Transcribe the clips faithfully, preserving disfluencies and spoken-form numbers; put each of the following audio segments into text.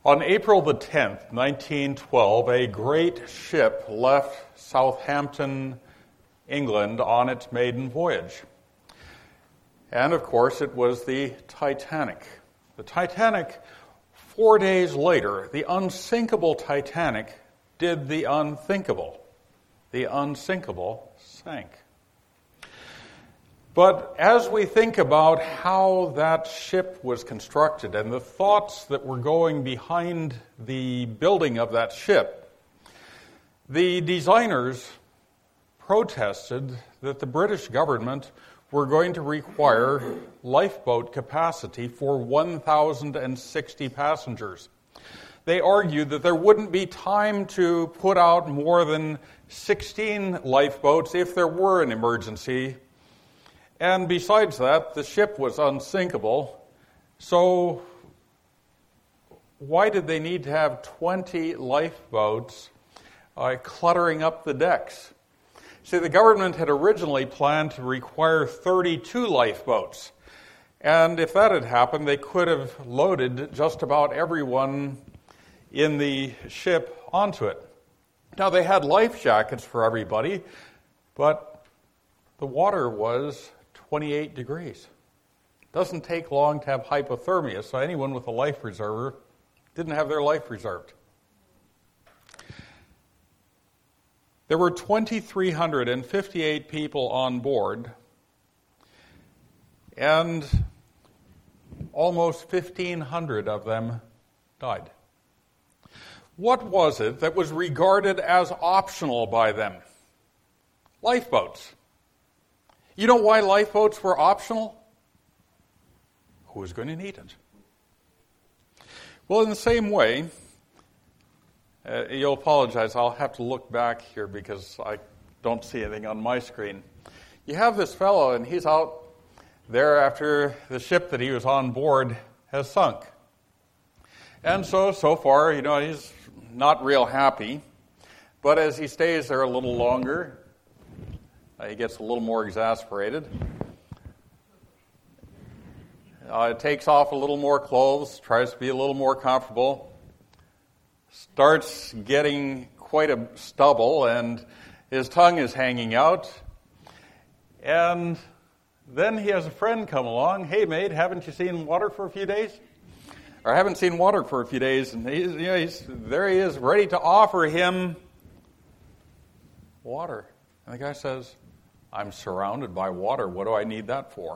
On April the tenth, nineteen twelve, a great ship left Southampton, England, on its maiden voyage. And, of course, it was the Titanic. The Titanic, four days later, the unsinkable Titanic did the unthinkable. The unsinkable sank. But as we think about how that ship was constructed and the thoughts that were going behind the building of that ship, the designers protested that the British government were going to require lifeboat capacity for one thousand sixty passengers. They argued that there wouldn't be time to put out more than sixteen lifeboats if there were an emergency. And besides that, the ship was unsinkable. So why did they need to have twenty lifeboats uh, cluttering up the decks? See, the government had originally planned to require thirty-two lifeboats. And if that had happened, they could have loaded just about everyone in the ship onto it. Now, they had life jackets for everybody, but the water was twenty-eight degrees. Doesn't take long to have hypothermia, so anyone with a life preserver didn't have their life preserved. There were two thousand three hundred fifty-eight people on board, and almost fifteen hundred of them died. What was it that was regarded as optional by them? Lifeboats. You know why lifeboats were optional? Who was going to need it? Well, in the same way, uh, you'll apologize, I'll have to look back here because I don't see anything on my screen. You have this fellow, and he's out there after the ship that he was on board has sunk. And so, so far, you know, he's not real happy. But as he stays there a little longer, uh, he gets a little more exasperated. Uh, takes off a little more clothes, tries to be a little more comfortable, starts getting quite a stubble, and his tongue is hanging out. And then he has a friend come along. Hey, mate, haven't you seen water for a few days? Or haven't seen water for a few days. And he's, you know, he's, there he is, ready to offer him water. And the guy says, I'm surrounded by water. What do I need that for?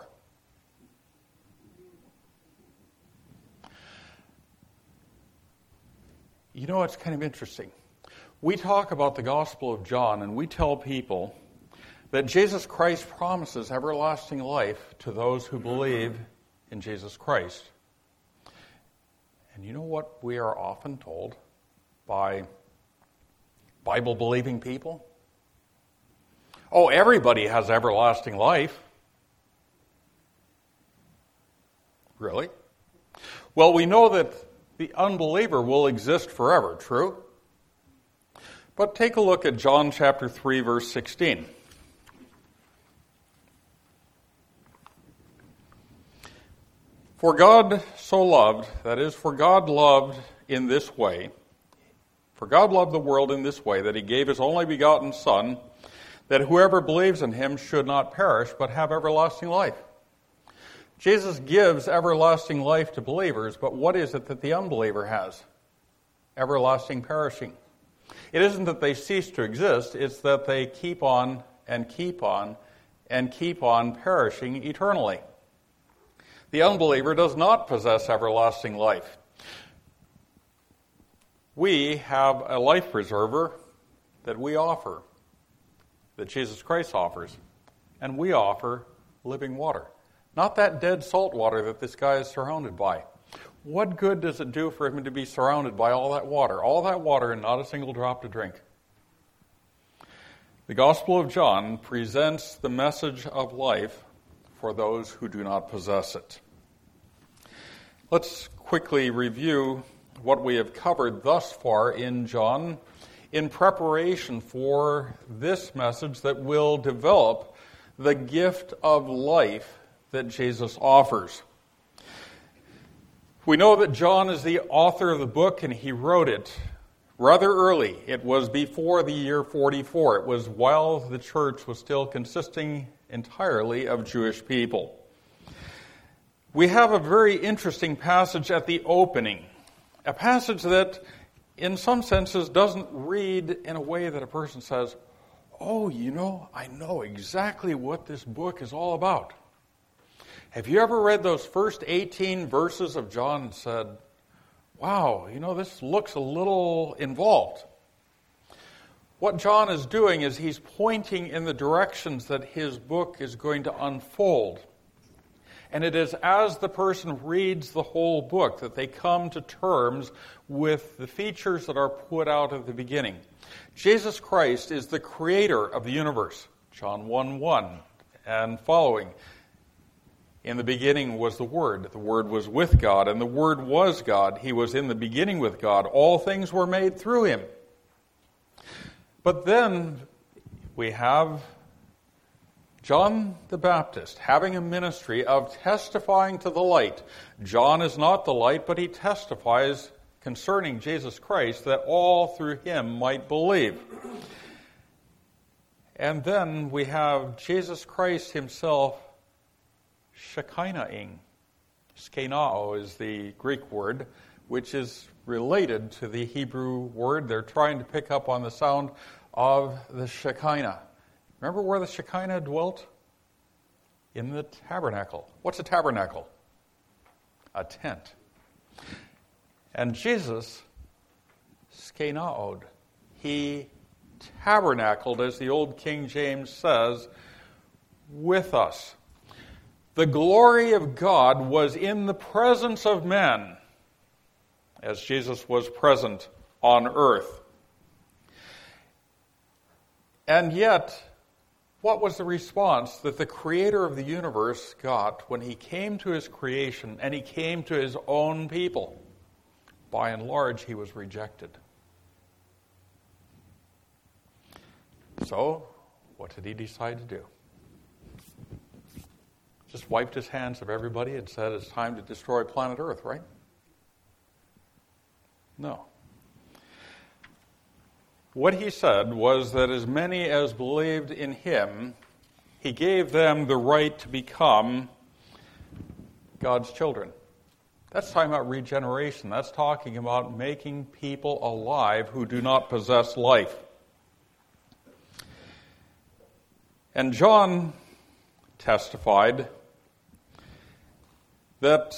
You know, it's kind of interesting. We talk about the Gospel of John, and we tell people that Jesus Christ promises everlasting life to those who believe in Jesus Christ. And you know what we are often told by Bible-believing people? Oh, everybody has everlasting life. Really? Well, we know that the unbeliever will exist forever, true? But take a look at John chapter three, verse sixteen. For God so loved, that is, for God loved in this way, for God loved the world in this way, that he gave his only begotten Son, that whoever believes in him should not perish, but have everlasting life. Jesus gives everlasting life to believers, but what is it that the unbeliever has? Everlasting perishing. It isn't that they cease to exist, it's that they keep on and keep on and keep on perishing eternally. The unbeliever does not possess everlasting life. We have a life preserver that we offer, that Jesus Christ offers, and we offer living water. Not that dead salt water that this guy is surrounded by. What good does it do for him to be surrounded by all that water? All that water and not a single drop to drink. The Gospel of John presents the message of life for those who do not possess it. Let's quickly review what we have covered thus far in John in preparation for this message that will develop the gift of life that Jesus offers. We know that John is the author of the book, and he wrote it rather early. It was before the year forty-four. It was while the church was still consisting entirely of Jewish people. We have a very interesting passage at the opening, a passage that in some senses doesn't read in a way that a person says, oh, you know, I know exactly what this book is all about. Have you ever read those first eighteen verses of John and said, wow, you know, this looks a little involved? What John is doing is he's pointing in the directions that his book is going to unfold. And it is as the person reads the whole book that they come to terms with the features that are put out at the beginning. Jesus Christ is the creator of the universe, John one one and following. In the beginning was the Word. The Word was with God, and the Word was God. He was in the beginning with God. All things were made through him. But then we have John the Baptist having a ministry of testifying to the light. John is not the light, but he testifies concerning Jesus Christ that all through him might believe. And then we have Jesus Christ himself Shekinah-ing. Skenao is the Greek word, which is related to the Hebrew word. They're trying to pick up on the sound of the Shekinah. Remember where the Shekinah dwelt? In the tabernacle. What's a tabernacle? A tent. And Jesus, Skenaoed, he tabernacled, as the old King James says, with us. The glory of God was in the presence of men, as Jesus was present on earth. And yet, what was the response that the creator of the universe got when he came to his creation and he came to his own people? By and large, he was rejected. So, what did he decide to do? Just wiped his hands of everybody and said it's time to destroy planet Earth, right? No. What he said was that as many as believed in him, he gave them the right to become God's children. That's talking about regeneration. That's talking about making people alive who do not possess life. And John testified that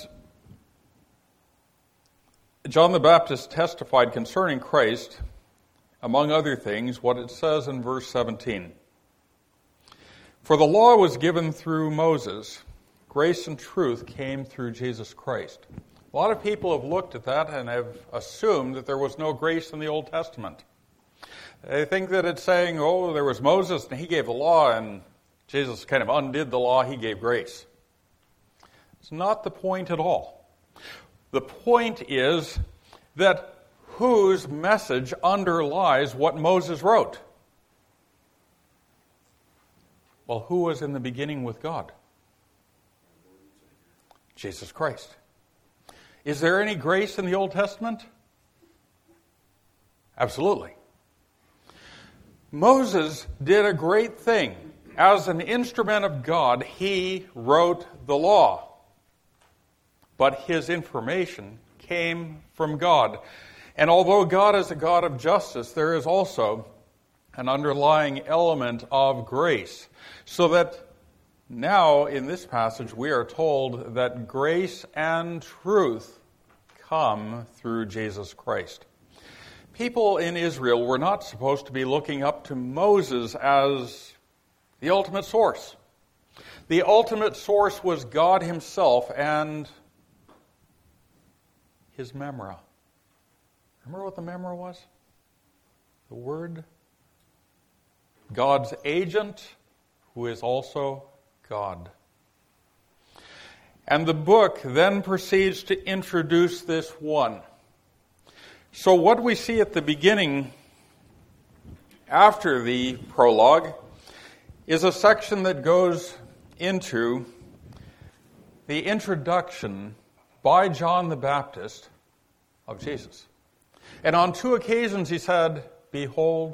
John the Baptist testified concerning Christ, among other things, what it says in verse seventeen. For the law was given through Moses. Grace and truth came through Jesus Christ. A lot of people have looked at that and have assumed that there was no grace in the Old Testament. They think that it's saying, oh, there was Moses and he gave the law and Jesus kind of undid the law, he gave grace. It's not the point at all. The point is that whose message underlies what Moses wrote? Well, who was in the beginning with God? Jesus Christ. Is there any grace in the Old Testament? Absolutely. Moses did a great thing. As an instrument of God, he wrote the law. But his information came from God. And although God is a God of justice, there is also an underlying element of grace. So that now, in this passage, we are told that grace and truth come through Jesus Christ. People in Israel were not supposed to be looking up to Moses as the ultimate source. The ultimate source was God himself and his memra. Remember what the memra was? The Word. God's agent, who is also God. And the book then proceeds to introduce this one. So what we see at the beginning, after the prologue, is a section that goes into the introduction by John the Baptist of Jesus. And on two occasions he said, "Behold,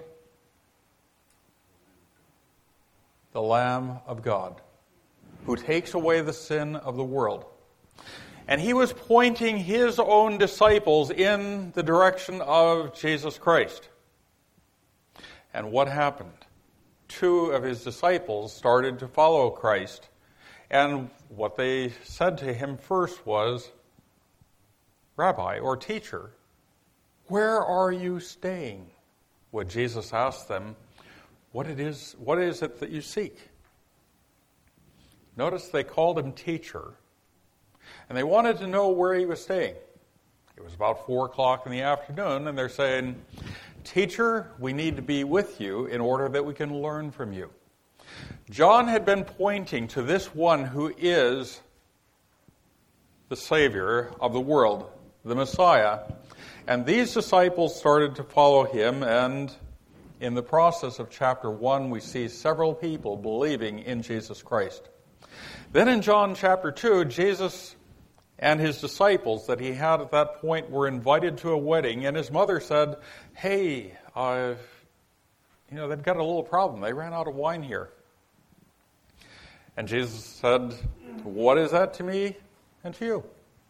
the Lamb of God, who takes away the sin of the world." And he was pointing his own disciples in the direction of Jesus Christ. And what happened? Two of his disciples started to follow Christ. And what they said to him first was, "Rabbi," or teacher, "where are you staying?" When Jesus asked them, what it is, what is it that you seek? Notice they called him teacher. And they wanted to know where he was staying. It was about four o'clock in the afternoon, and they're saying, "Teacher, we need to be with you in order that we can learn from you." John had been pointing to this one who is the Savior of the world, the Messiah. And these disciples started to follow him, and in the process of chapter one, we see several people believing in Jesus Christ. Then in John chapter two, Jesus and his disciples that he had at that point were invited to a wedding, and his mother said, "Hey, uh, you know, they've got a little problem. They ran out of wine here." And Jesus said, "What is that to me and to you?"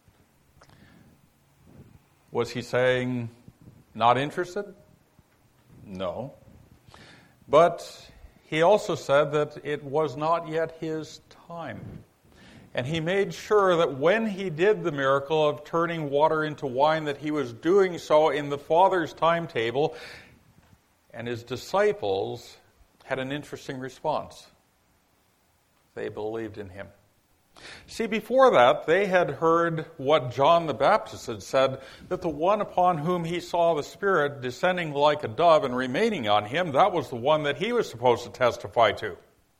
Was he saying, not interested? No. But he also said that it was not yet his time. And he made sure that when he did the miracle of turning water into wine, that he was doing so in the Father's timetable. And his disciples had an interesting response. They believed in him. See, before that, they had heard what John the Baptist had said, that the one upon whom he saw the Spirit descending like a dove and remaining on him, that was the one that he was supposed to testify to.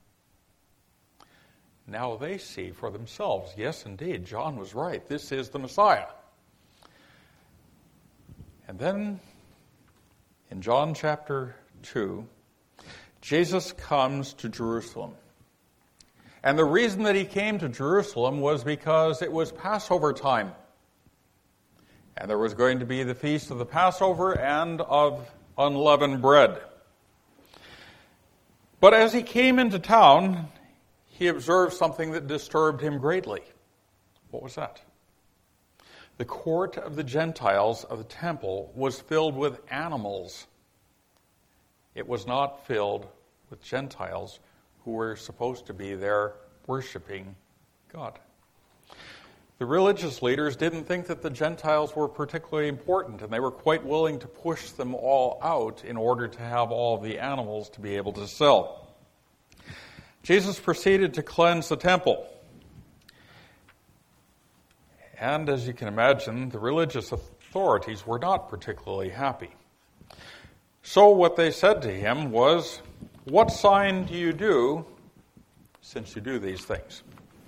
Now they see for themselves, yes, indeed, John was right. This is the Messiah. And then, in John chapter two, Jesus comes to Jerusalem. And the reason that he came to Jerusalem was because it was Passover time. And there was going to be the feast of the Passover and of unleavened bread. But as he came into town, he observed something that disturbed him greatly. What was that? The court of the Gentiles of the temple was filled with animals. It was not filled with Gentiles who were supposed to be there worshiping God. The religious leaders didn't think that the Gentiles were particularly important, and they were quite willing to push them all out in order to have all the animals to be able to sell. Jesus proceeded to cleanse the temple. And as you can imagine, the religious authorities were not particularly happy. So what they said to him was, "What sign do you do since you do these things?"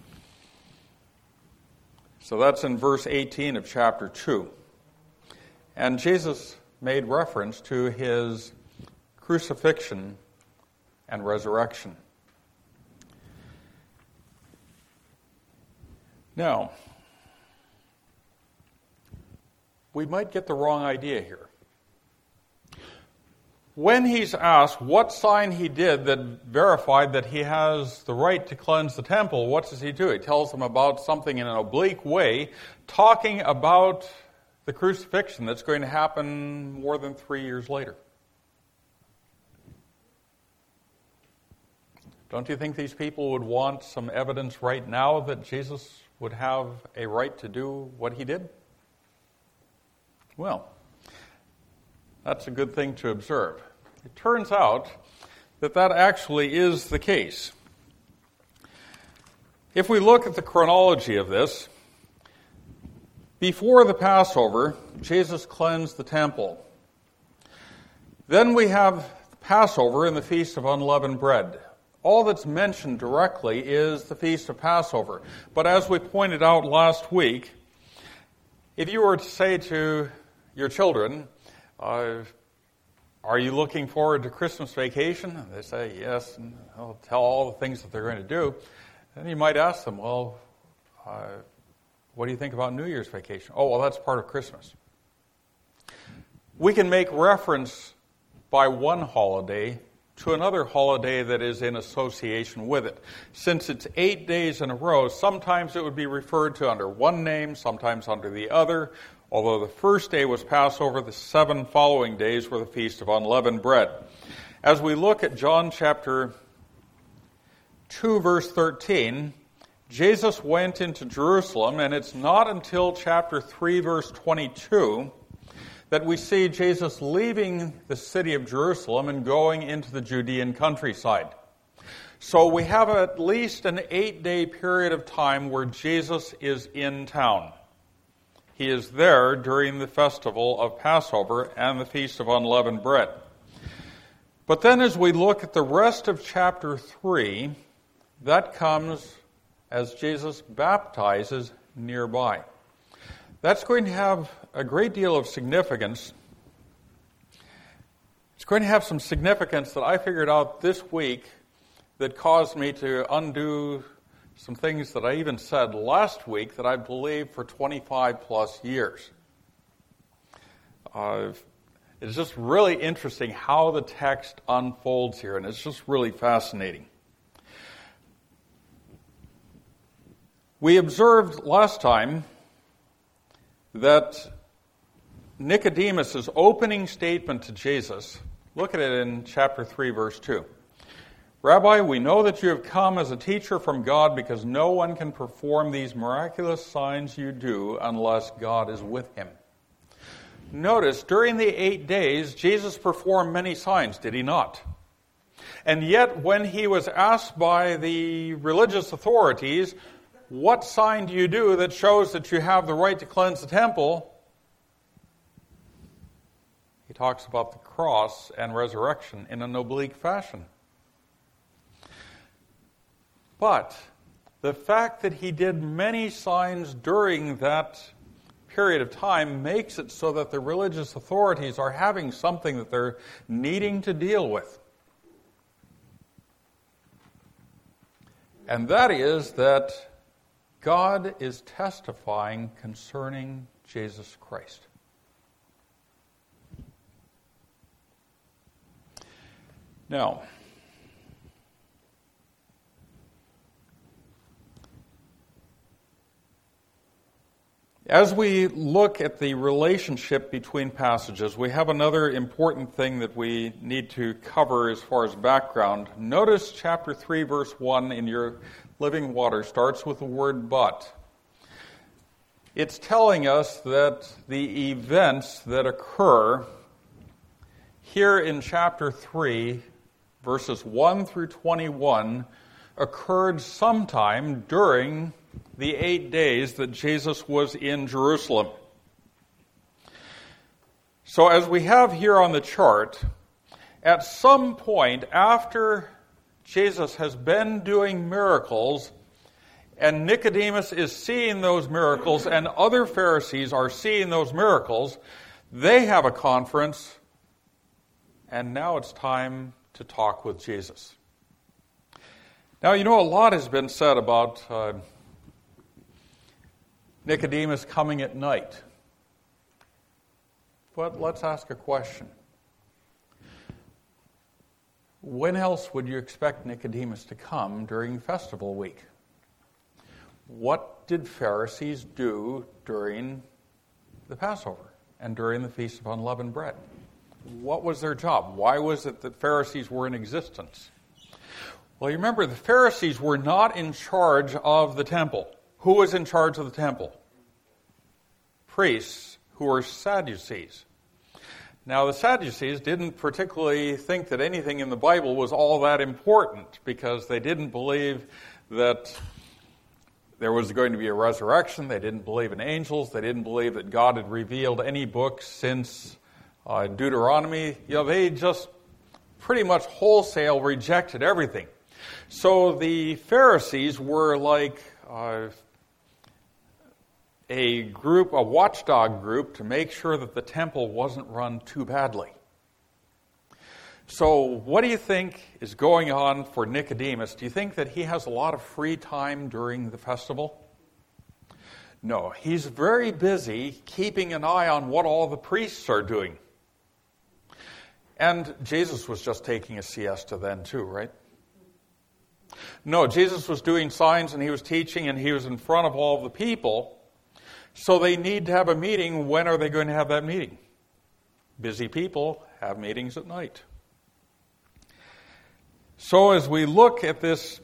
So that's in verse eighteen of chapter two. And Jesus made reference to his crucifixion and resurrection. Now, we might get the wrong idea here. When he's asked what sign he did that verified that he has the right to cleanse the temple, what does he do? He tells them about something in an oblique way, talking about the crucifixion that's going to happen more than three years later. Don't you think these people would want some evidence right now that Jesus would have a right to do what he did? Well, that's a good thing to observe. It turns out that that actually is the case. If we look at the chronology of this, before the Passover, Jesus cleansed the temple. Then we have Passover and the Feast of Unleavened Bread. All that's mentioned directly is the Feast of Passover. But as we pointed out last week, if you were to say to your children, uh, are you looking forward to Christmas vacation? And they say yes, and they'll tell all the things that they're going to do. Then you might ask them, well, uh, What do you think about New Year's vacation? Oh, well, that's part of Christmas. We can make reference by one holiday to another holiday that is in association with it. Since it's eight days in a row, sometimes it would be referred to under one name, sometimes under the other. Although the first day was Passover, the seven following days were the Feast of Unleavened Bread. As we look at John chapter two, verse thirteen, Jesus went into Jerusalem, and it's not until chapter three, verse twenty-two, that we see Jesus leaving the city of Jerusalem and going into the Judean countryside. So we have at least an eight-day period of time where Jesus is in town. He is there during the festival of Passover and the Feast of Unleavened Bread. But then as we look at the rest of chapter three, that comes as Jesus baptizes nearby. That's going to have a great deal of significance. It's going to have some significance that I figured out this week that caused me to undo some things that I even said last week that I've believed for twenty-five plus years. Uh, it's just really interesting how the text unfolds here, and it's just really fascinating. We observed last time that Nicodemus' opening statement to Jesus, look at it in chapter three, verse two. Rabbi, we know that you have come as a teacher from God because no one can perform these miraculous signs you do unless God is with him. Notice, during the eight days, Jesus performed many signs, did he not? And yet, when he was asked by the religious authorities, what sign do you do that shows that you have the right to cleanse the temple? He talks about the cross and resurrection in an oblique fashion. But the fact that he did many signs during that period of time makes it so that the religious authorities are having something that they're needing to deal with. And that is that God is testifying concerning Jesus Christ. Now, as we look at the relationship between passages, we have another important thing that we need to cover as far as background. Notice chapter three, verse one in your Living Water starts with the word but. It's telling us that the events that occur here in chapter three, verses one through twenty-one, occurred sometime during the eight days that Jesus was in Jerusalem. So as we have here on the chart, at some point after Jesus has been doing miracles, and Nicodemus is seeing those miracles, and other Pharisees are seeing those miracles, they have a conference, and now it's time to talk with Jesus. Now, you know, a lot has been said about uh, Nicodemus coming at night. But let's ask a question. When else would you expect Nicodemus to come during festival week? What did Pharisees do during the Passover and during the Feast of Unleavened Bread? What was their job? Why was it that Pharisees were in existence? Well, you remember, the Pharisees were not in charge of the temple. Who was in charge of the temple? Priests, who were Sadducees. Now, the Sadducees didn't particularly think that anything in the Bible was all that important because they didn't believe that there was going to be a resurrection. They didn't believe in angels. They didn't believe that God had revealed any book since uh, Deuteronomy. You know, they just pretty much wholesale rejected everything. So the Pharisees were like uh, a group, a watchdog group, to make sure that the temple wasn't run too badly. So what do you think is going on for Nicodemus? Do you think that he has a lot of free time during the festival? No, he's very busy keeping an eye on what all the priests are doing. And Jesus was just taking a siesta then too, right? No, Jesus was doing signs and he was teaching and he was in front of all the people. So they need to have a meeting. When are they going to have that meeting? Busy people have meetings at night. So as we look at this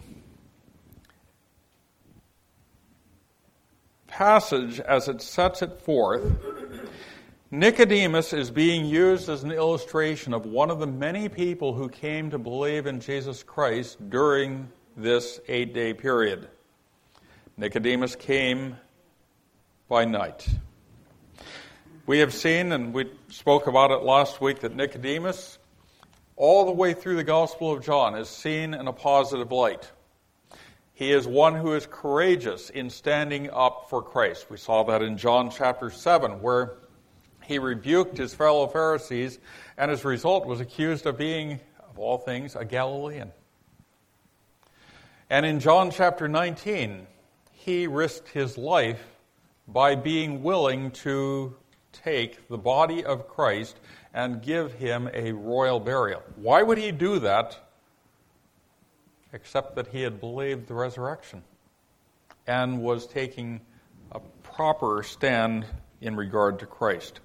passage as it sets it forth, Nicodemus is being used as an illustration of one of the many people who came to believe in Jesus Christ during this eight-day period. Nicodemus came by night. We have seen, and we spoke about it last week, that Nicodemus, all the way through the Gospel of John, is seen in a positive light. He is one who is courageous in standing up for Christ. We saw that in John chapter seven, where he rebuked his fellow Pharisees, and as a result was accused of being, of all things, a Galilean. And in John chapter nineteen, he risked his life by being willing to take the body of Christ and give him a royal burial. Why would he do that? Except that he had believed the resurrection and was taking a proper stand in regard to Christ.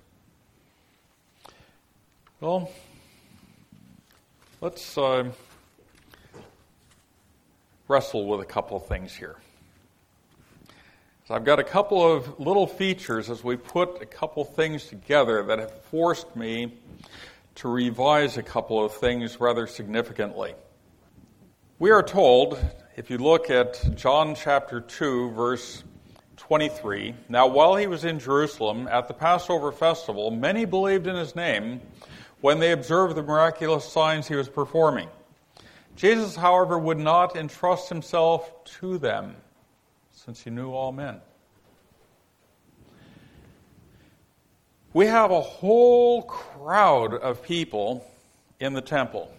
Well, let's uh, wrestle with a couple of things here. So I've got a couple of little features as we put a couple things together that have forced me to revise a couple of things rather significantly. We are told, if you look at John chapter two, verse twenty-three, "Now while he was in Jerusalem at the Passover festival, many believed in his name when they observed the miraculous signs he was performing. Jesus, however, would not entrust himself to them, since he knew all men." We have a whole crowd of people in the temple.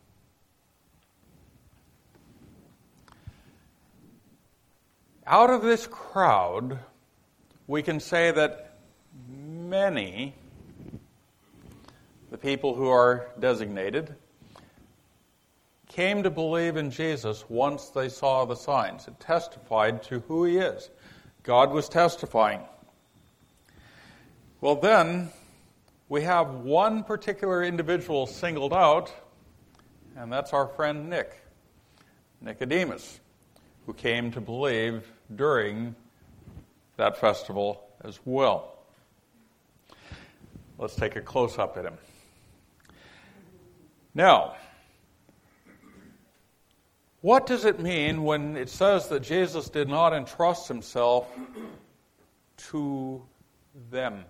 Out of this crowd, we can say that many, the people who are designated, came to believe in Jesus once they saw the signs. It testified to who he is. God was testifying. Well, then, we have one particular individual singled out, and that's our friend Nick, Nicodemus, who came to believe during that festival as well. Let's take a close-up at him. Now, what does it mean when it says that Jesus did not entrust himself to them?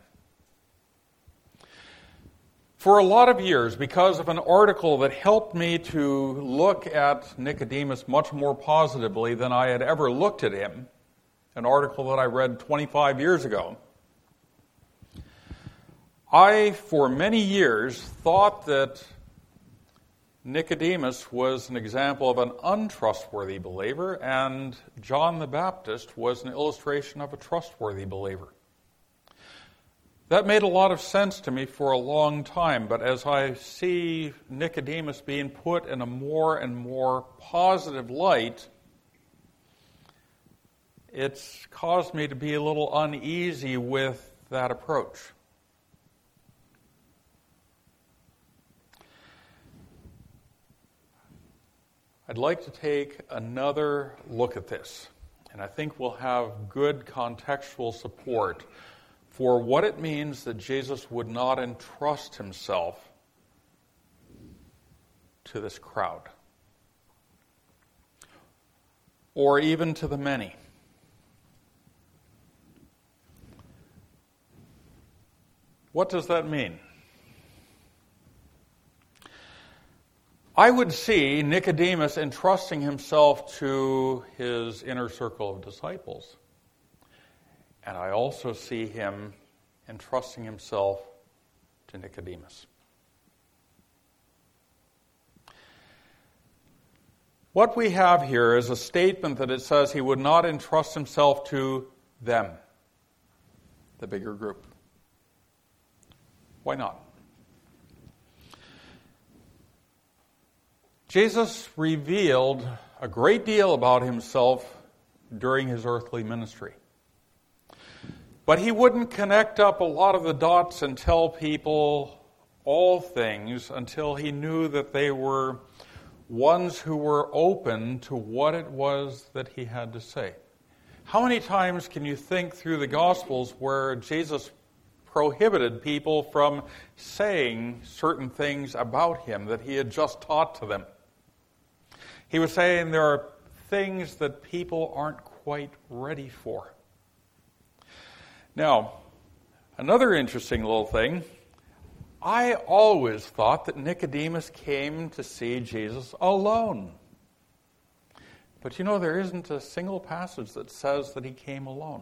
For a lot of years, because of an article that helped me to look at Nicodemus much more positively than I had ever looked at him, an article that I read twenty-five years ago, I, for many years, thought that Nicodemus was an example of an untrustworthy believer, and John the Baptist was an illustration of a trustworthy believer. That made a lot of sense to me for a long time, but as I see Nicodemus being put in a more and more positive light, it's caused me to be a little uneasy with that approach. I'd like to take another look at this, and I think we'll have good contextual support for what it means that Jesus would not entrust himself to this crowd, or even to the many. What does that mean? I would see Nicodemus entrusting himself to his inner circle of disciples. And I also see him entrusting himself to Nicodemus. What we have here is a statement that it says he would not entrust himself to them. the bigger group. Why not? Jesus revealed a great deal about himself during his earthly ministry. But he wouldn't connect up a lot of the dots and tell people all things until he knew that they were ones who were open to what it was that he had to say. How many times can you think through the Gospels where Jesus prohibited people from saying certain things about him that he had just taught to them? He was saying there are things that people aren't quite ready for. Now, another interesting little thing, I always thought that Nicodemus came to see Jesus alone. But you know, there isn't a single passage that says that he came alone.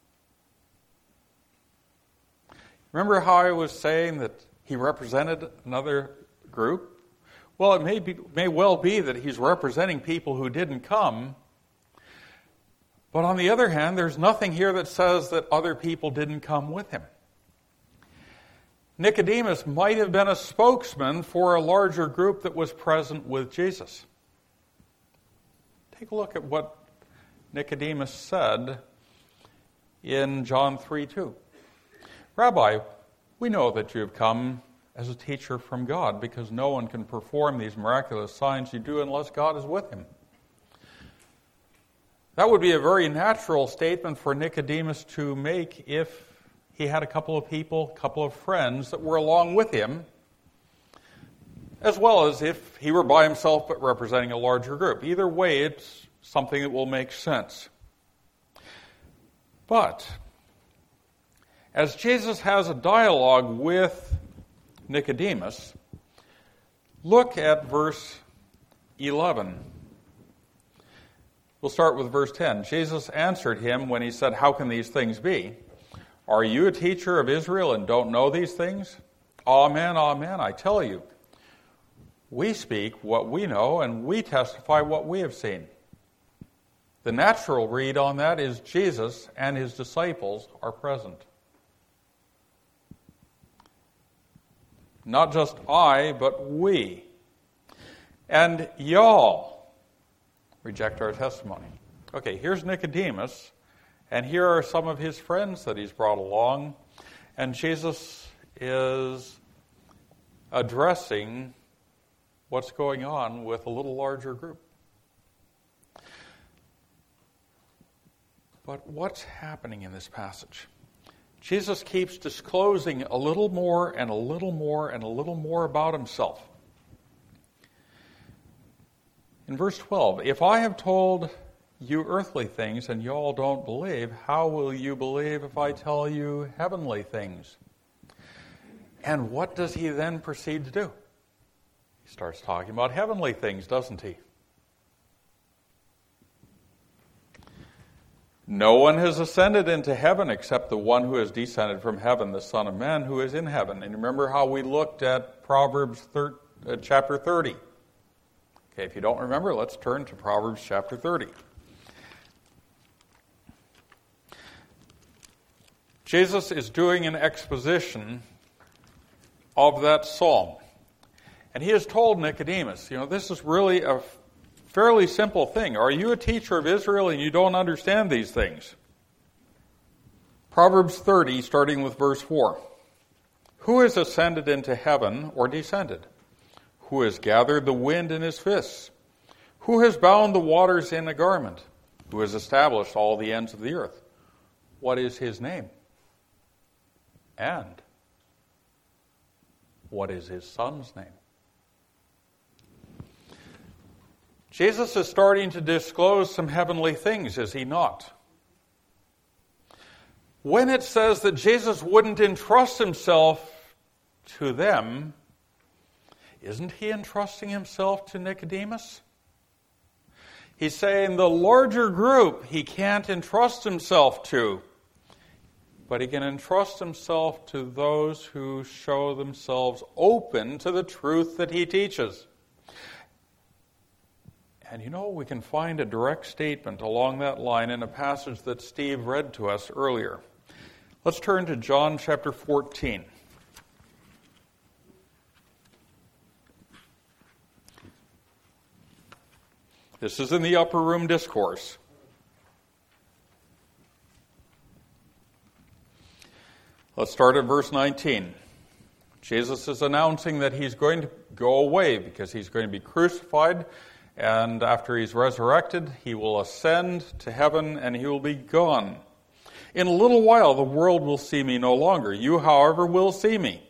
Remember how I was saying that he represented another group? Well, it may be, may well be that he's representing people who didn't come. But on the other hand, there's nothing here that says that other people didn't come with him. Nicodemus might have been a spokesman for a larger group that was present with Jesus. Take a look at what Nicodemus said in John three two. Rabbi, we know that you have come as a teacher from God, because no one can perform these miraculous signs you do unless God is with him. That would be a very natural statement for Nicodemus to make if he had a couple of people, a couple of friends that were along with him, as well as if he were by himself but representing a larger group. Either way, it's something that will make sense. But as Jesus has a dialogue with Nicodemus, look at verse eleven. We'll start with verse ten. Jesus answered him when he said, "How can these things be? Are you a teacher of Israel and don't know these things? Amen, amen, I tell you. We speak what we know and we testify what we have seen." The natural read on that is Jesus and his disciples are present. Not just I, but we. And y'all reject our testimony. Okay, here's Nicodemus, and here are some of his friends that he's brought along, and Jesus is addressing what's going on with a little larger group. But what's happening in this passage? Jesus keeps disclosing a little more and a little more and a little more about himself. In verse twelve, if I have told you earthly things and you all don't believe, how will you believe if I tell you heavenly things? And what does he then proceed to do? He starts talking about heavenly things, doesn't he? No one has ascended into heaven except the one who has descended from heaven, the Son of Man who is in heaven. And remember how we looked at Proverbs thir- uh, chapter thirty. Okay, if you don't remember, let's turn to Proverbs chapter thirty. Jesus is doing an exposition of that psalm. And he has told Nicodemus, you know, this is really a fairly simple thing. Are you a teacher of Israel and you don't understand these things? Proverbs thirty, starting with verse four. Who has ascended into heaven or descended? Who has gathered the wind in his fists? Who has bound the waters in a garment? Who has established all the ends of the earth? What is his name? And what is his son's name? Jesus is starting to disclose some heavenly things, is he not? When it says that Jesus wouldn't entrust himself to them, isn't he entrusting himself to Nicodemus? He's saying the larger group he can't entrust himself to, but he can entrust himself to those who show themselves open to the truth that he teaches. And you know, we can find a direct statement along that line in a passage that Steve read to us earlier. Let's turn to John chapter fourteen. This is in the upper room discourse. Let's start at verse nineteen. Jesus is announcing that he's going to go away because he's going to be crucified, and after he's resurrected, he will ascend to heaven and he will be gone. In a little while, the world will see me no longer. You, however, will see me.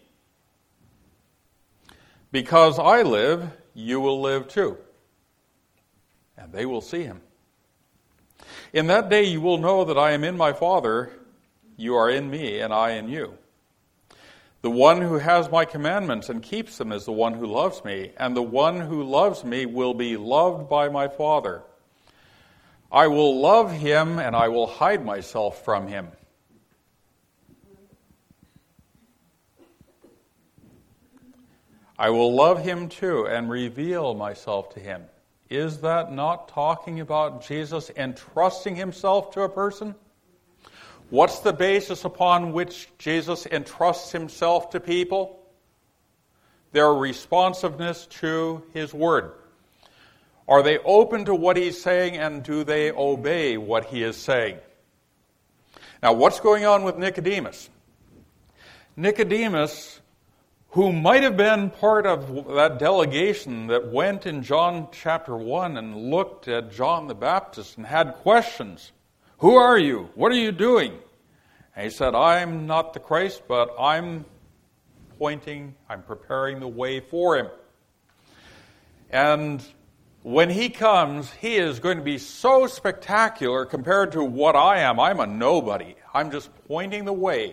Because I live, you will live too. And they will see him. In that day you will know that I am in my Father, you are in me, and I in you. The one who has my commandments and keeps them is the one who loves me, and the one who loves me will be loved by my Father. I will love him, and I will hide myself from him. I will love him too, and reveal myself to him. Is that not talking about Jesus entrusting himself to a person? What's the basis upon which Jesus entrusts himself to people? Their responsiveness to his word. Are they open to what he's saying, and do they obey what he is saying? Now, what's going on with Nicodemus? Nicodemus, who might have been part of that delegation that went in John chapter one and looked at John the Baptist and had questions. Who are you? What are you doing? And he said, I'm not the Christ, but I'm pointing, I'm preparing the way for him. And when he comes, he is going to be so spectacular compared to what I am. I'm a nobody. I'm just pointing the way.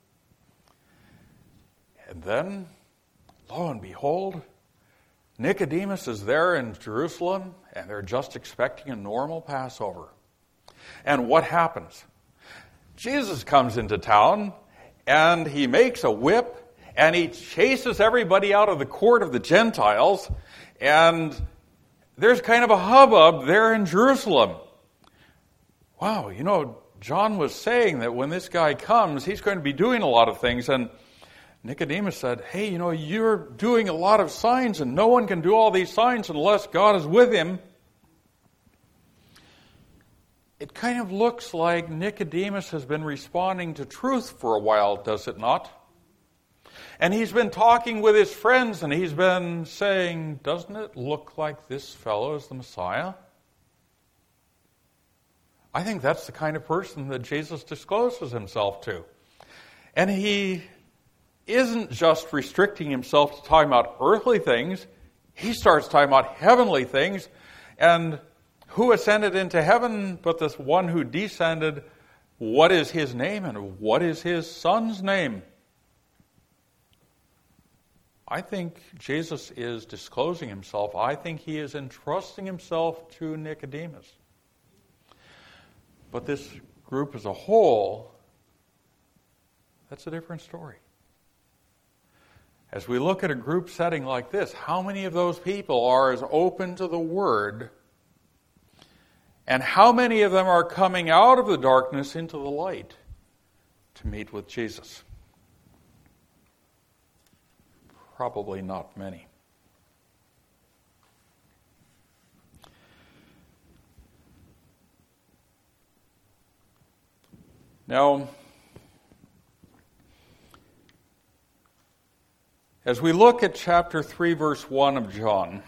And then, lo and behold, Nicodemus is there in Jerusalem, and they're just expecting a normal Passover. And what happens? Jesus comes into town, and he makes a whip, and he chases everybody out of the court of the Gentiles, and there's kind of a hubbub there in Jerusalem. Wow, you know, John was saying that when this guy comes, he's going to be doing a lot of things, and Nicodemus said, hey, you know, you're doing a lot of signs, and no one can do all these signs unless God is with him. It kind of looks like Nicodemus has been responding to truth for a while, does it not? And he's been talking with his friends, and he's been saying, doesn't it look like this fellow is the Messiah? I think that's the kind of person that Jesus discloses himself to. And he isn't just restricting himself to talking about earthly things. He starts talking about heavenly things. And who ascended into heaven but this one who descended? What is his name, and what is his son's name? I think Jesus is disclosing himself. I think he is entrusting himself to Nicodemus. But this group as a whole, that's a different story. As we look at a group setting like this, how many of those people are as open to the Word, and how many of them are coming out of the darkness into the light to meet with Jesus? Probably not many. Now, as we look at chapter three, verse one of John,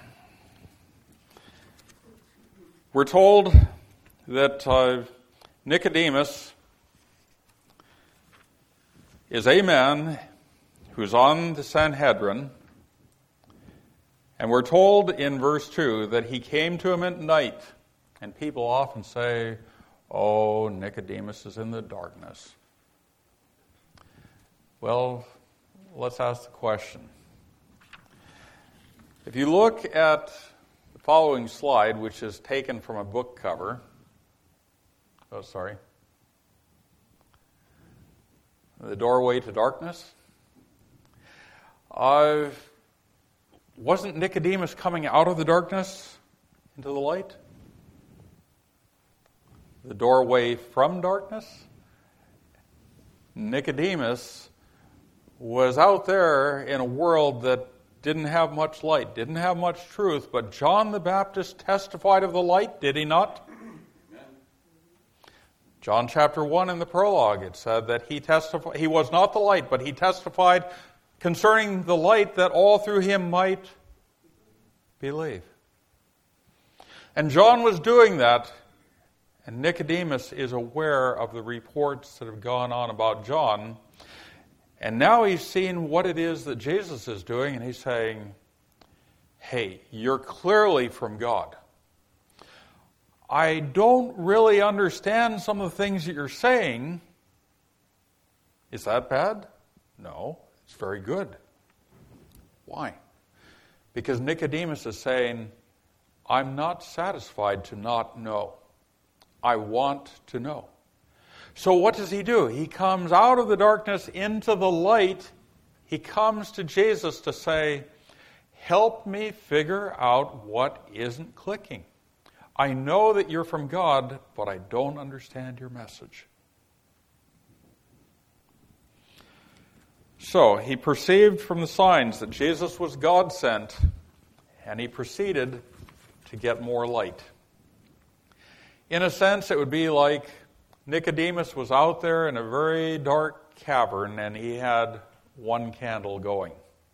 we're told that uh, Nicodemus is a man who's on the Sanhedrin, and we're told in verse two that he came to him at night. And people often say, oh, Nicodemus is in the darkness. Well, let's ask the question. If you look at the following slide, which is taken from a book cover, oh, sorry, The Doorway to Darkness, uh, wasn't Nicodemus coming out of the darkness into the light? The doorway from darkness? Nicodemus was out there in a world that didn't have much light, didn't have much truth, but John the Baptist testified of the light, did he not? Amen. John chapter one in the prologue, it said that he testified, he was not the light, but he testified concerning the light that all through him might believe. And John was doing that, and Nicodemus is aware of the reports that have gone on about John. And now he's seen what it is that Jesus is doing, and he's saying, hey, you're clearly from God. I don't really understand some of the things that you're saying. Is that bad? No, it's very good. Why? Because Nicodemus is saying, I'm not satisfied to not know. I want to know. So what does he do? He comes out of the darkness into the light. He comes to Jesus to say, help me figure out what isn't clicking. I know that you're from God, but I don't understand your message. So he perceived from the signs that Jesus was God sent, and he proceeded to get more light. In a sense, it would be like Nicodemus was out there in a very dark cavern, and he had one candle going.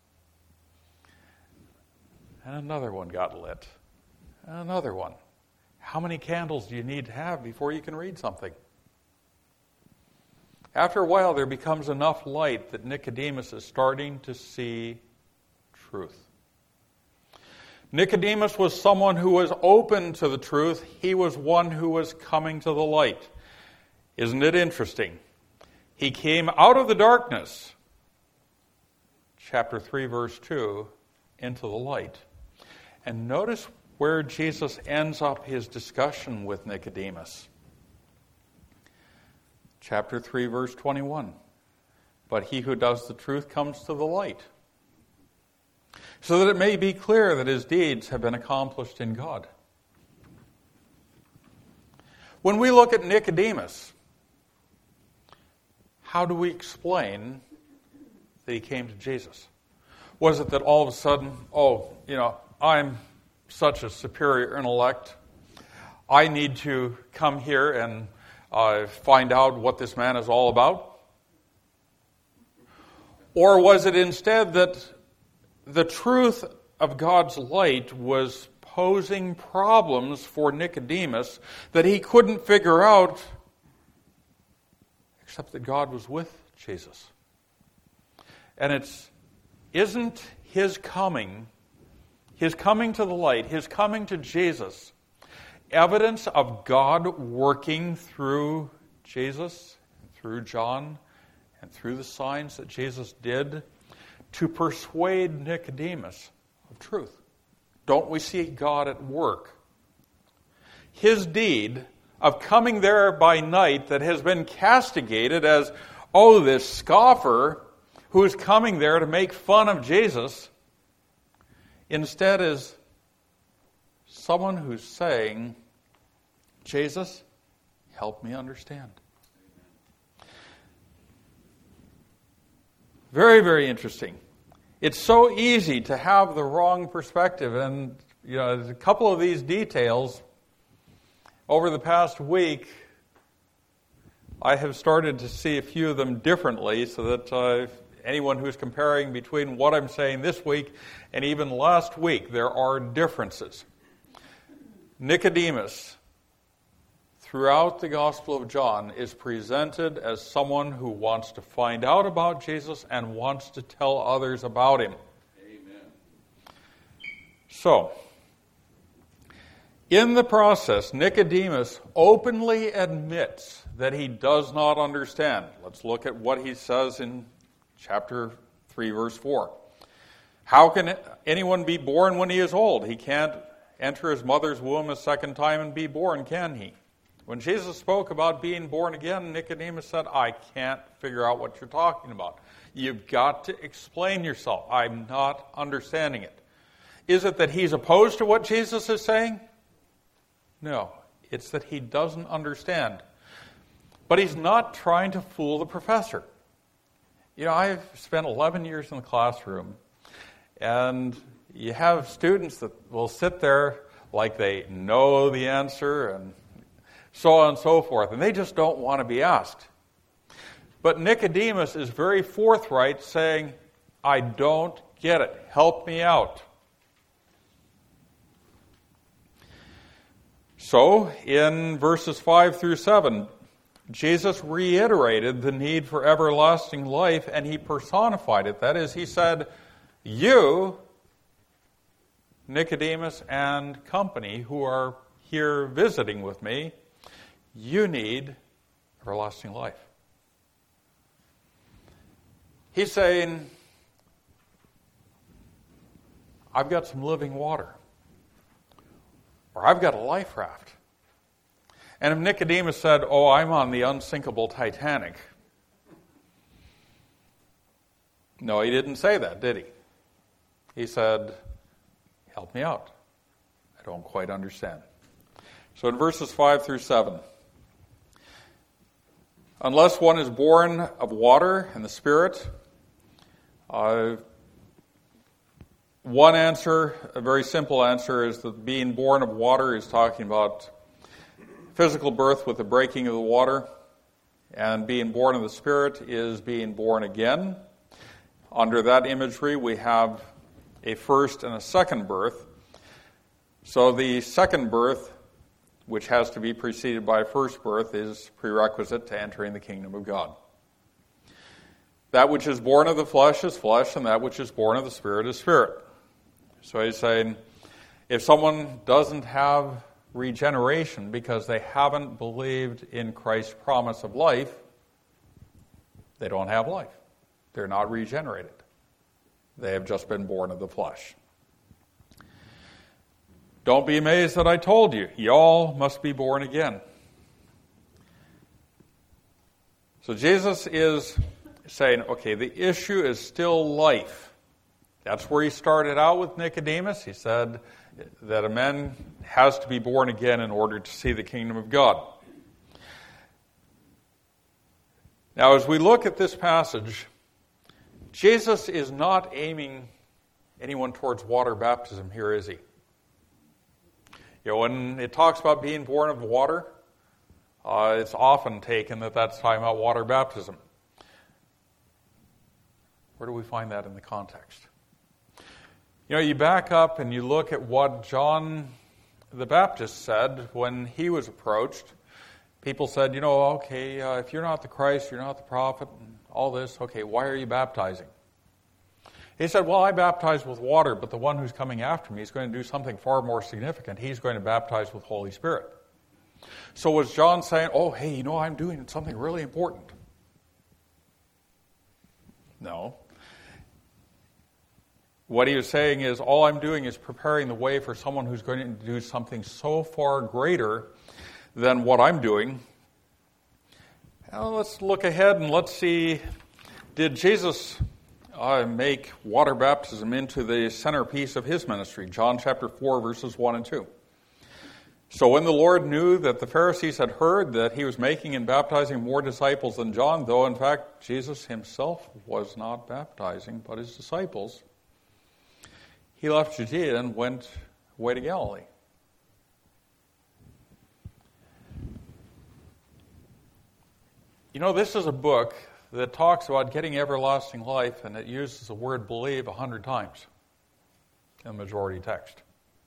And another one got lit. And another one. How many candles do you need to have before you can read something? After a while, there becomes enough light that Nicodemus is starting to see truth. Nicodemus was someone who was open to the truth. He was one who was coming to the light. Isn't it interesting? He came out of the darkness, chapter three, verse two, into the light. And notice where Jesus ends up his discussion with Nicodemus. Chapter three, verse twenty-one. But he who does the truth comes to the light, so that it may be clear that his deeds have been accomplished in God. When we look at Nicodemus, how do we explain that he came to Jesus? Was it that all of a sudden, oh, you know, I'm such a superior intellect, I need to come here and uh, find out what this man is all about? Or was it instead that the truth of God's light was posing problems for Nicodemus that he couldn't figure out, except that God was with Jesus? And it's, isn't his coming, his coming to the light, his coming to Jesus, evidence of God working through Jesus, through John, and through the signs that Jesus did to persuade Nicodemus of truth? Don't we see God at work? His deed of coming there by night that has been castigated as, oh, this scoffer who is coming there to make fun of Jesus, instead is someone who's saying, Jesus, help me understand. Very, very interesting. It's so easy to have the wrong perspective. And, you know, a couple of these details over the past week, I have started to see a few of them differently, so that uh, anyone who's comparing between what I'm saying this week and even last week, there are differences. Nicodemus, throughout the Gospel of John, is presented as someone who wants to find out about Jesus and wants to tell others about him. Amen. So, in the process, Nicodemus openly admits that he does not understand. Let's look at what he says in chapter three, verse four. How can anyone be born when he is old? He can't enter his mother's womb a second time and be born, can he? When Jesus spoke about being born again, Nicodemus said, I can't figure out what you're talking about. You've got to explain yourself. I'm not understanding it. Is it that he's opposed to what Jesus is saying? No, it's that he doesn't understand. But he's not trying to fool the professor. You know, I've spent eleven years in the classroom, and you have students that will sit there like they know the answer and so on and so forth, and they just don't want to be asked. But Nicodemus is very forthright, saying, I don't get it. Help me out. So, in verses five through seven, Jesus reiterated the need for everlasting life, and he personified it. That is, he said, you, Nicodemus and company, who are here visiting with me, you need everlasting life. He's saying, I've got some living water. Or I've got a life raft. And if Nicodemus said, oh, I'm on the unsinkable Titanic. No, he didn't say that, did he? He said, help me out. I don't quite understand. So in verses five through seven, unless one is born of water and the Spirit, uh, one answer, a very simple answer, is that being born of water is talking about physical birth with the breaking of the water, and being born of the Spirit is being born again. Under that imagery, we have a first and a second birth. So the second birth, which has to be preceded by a first birth, is prerequisite to entering the kingdom of God. That which is born of the flesh is flesh, and that which is born of the Spirit is spirit. So he's saying, if someone doesn't have regeneration because they haven't believed in Christ's promise of life, they don't have life. They're not regenerated. They have just been born of the flesh. Don't be amazed that I told you, y'all must be born again. So Jesus is saying, okay, the issue is still life. That's where he started out with Nicodemus. He said that a man has to be born again in order to see the kingdom of God. Now, as we look at this passage, Jesus is not aiming anyone towards water baptism here, is he? You know, when it talks about being born of water, uh, it's often taken that that's talking about water baptism. Where do we find that in the context? You know, you back up and you look at what John the Baptist said when he was approached. People said, you know, okay, uh, if you're not the Christ, you're not the prophet, and all this, okay, why are you baptizing? He said, well, I baptize with water, but the one who's coming after me is going to do something far more significant. He's going to baptize with Holy Spirit. So was John saying, oh, hey, you know, I'm doing something really important? No. What he was saying is, all I'm doing is preparing the way for someone who's going to do something so far greater than what I'm doing. Now let's look ahead and let's see, did Jesus uh, make water baptism into the centerpiece of his ministry? John chapter four, verses one and two. So when the Lord knew that the Pharisees had heard that he was making and baptizing more disciples than John, though in fact Jesus himself was not baptizing, but his disciples, he left Judea and went away to Galilee. You know, this is a book that talks about getting everlasting life, and it uses the word believe a hundred times in the majority text.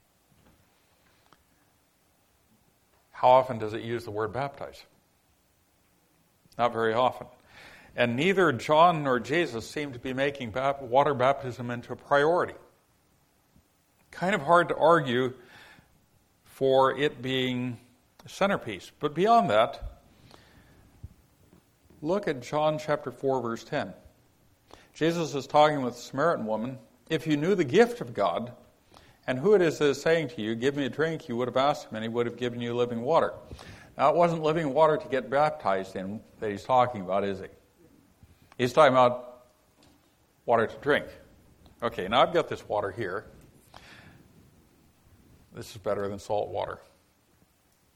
How often does it use the word baptize? Not very often. And neither John nor Jesus seem to be making bap- water baptism into a priority. Kind of hard to argue for it being a centerpiece. But beyond that, look at John chapter four, verse ten. Jesus is talking with the Samaritan woman. If you knew the gift of God, and who it is that is saying to you, give me a drink, you would have asked him, and he would have given you living water. Now, it wasn't living water to get baptized in that he's talking about, is he? He's talking about water to drink. Okay, now I've got this water here. This is better than salt water.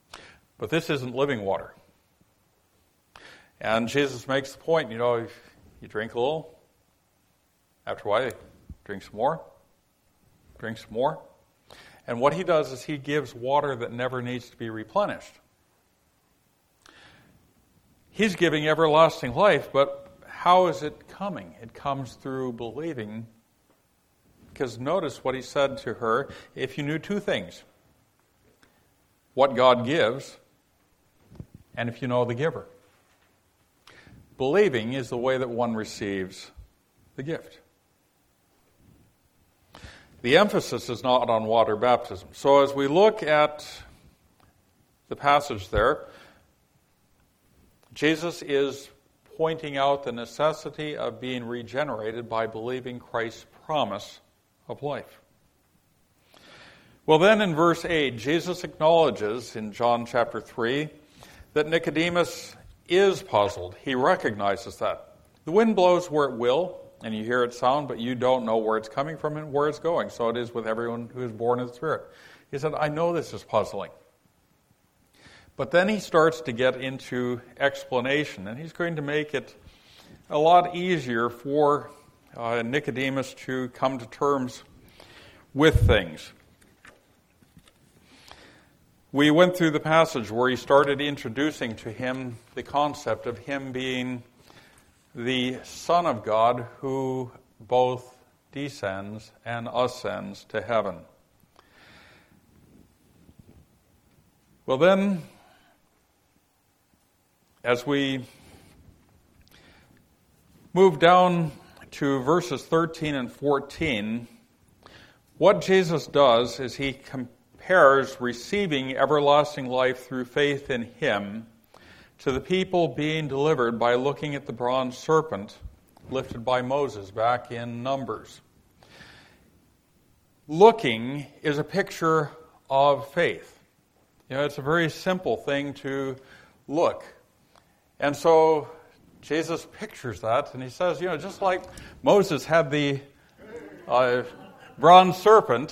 But this isn't living water. And Jesus makes the point, you know, if You drink a little. After a while, you drink some more. Drink some more. And what he does is he gives water that never needs to be replenished. He's giving everlasting life, but how is it coming? It comes through believing. Because notice what he said to her, if you knew two things, what God gives, and if you know the giver. Believing is the way that one receives the gift. The emphasis is not on water baptism. So as we look at the passage there, Jesus is pointing out the necessity of being regenerated by believing Christ's promise of life. Well, then in verse eight, Jesus acknowledges in John chapter three that Nicodemus is puzzled. He recognizes that. The wind blows where it will, and you hear its sound, but you don't know where it's coming from and where it's going. So it is with everyone who is born of the Spirit. He said, I know this is puzzling. But then he starts to get into explanation, and he's going to make it a lot easier for uh, Nicodemus to come to terms with things. We went through the passage where he started introducing to him the concept of him being the Son of God who both descends and ascends to heaven. Well then, as we move down to verses thirteen and fourteen, what Jesus does is he compares receiving everlasting life through faith in him to the people being delivered by looking at the bronze serpent lifted by Moses back in Numbers. Looking is a picture of faith. You know, it's a very simple thing to look. And so Jesus pictures that, and he says, you know, just like Moses had the uh, bronze serpent,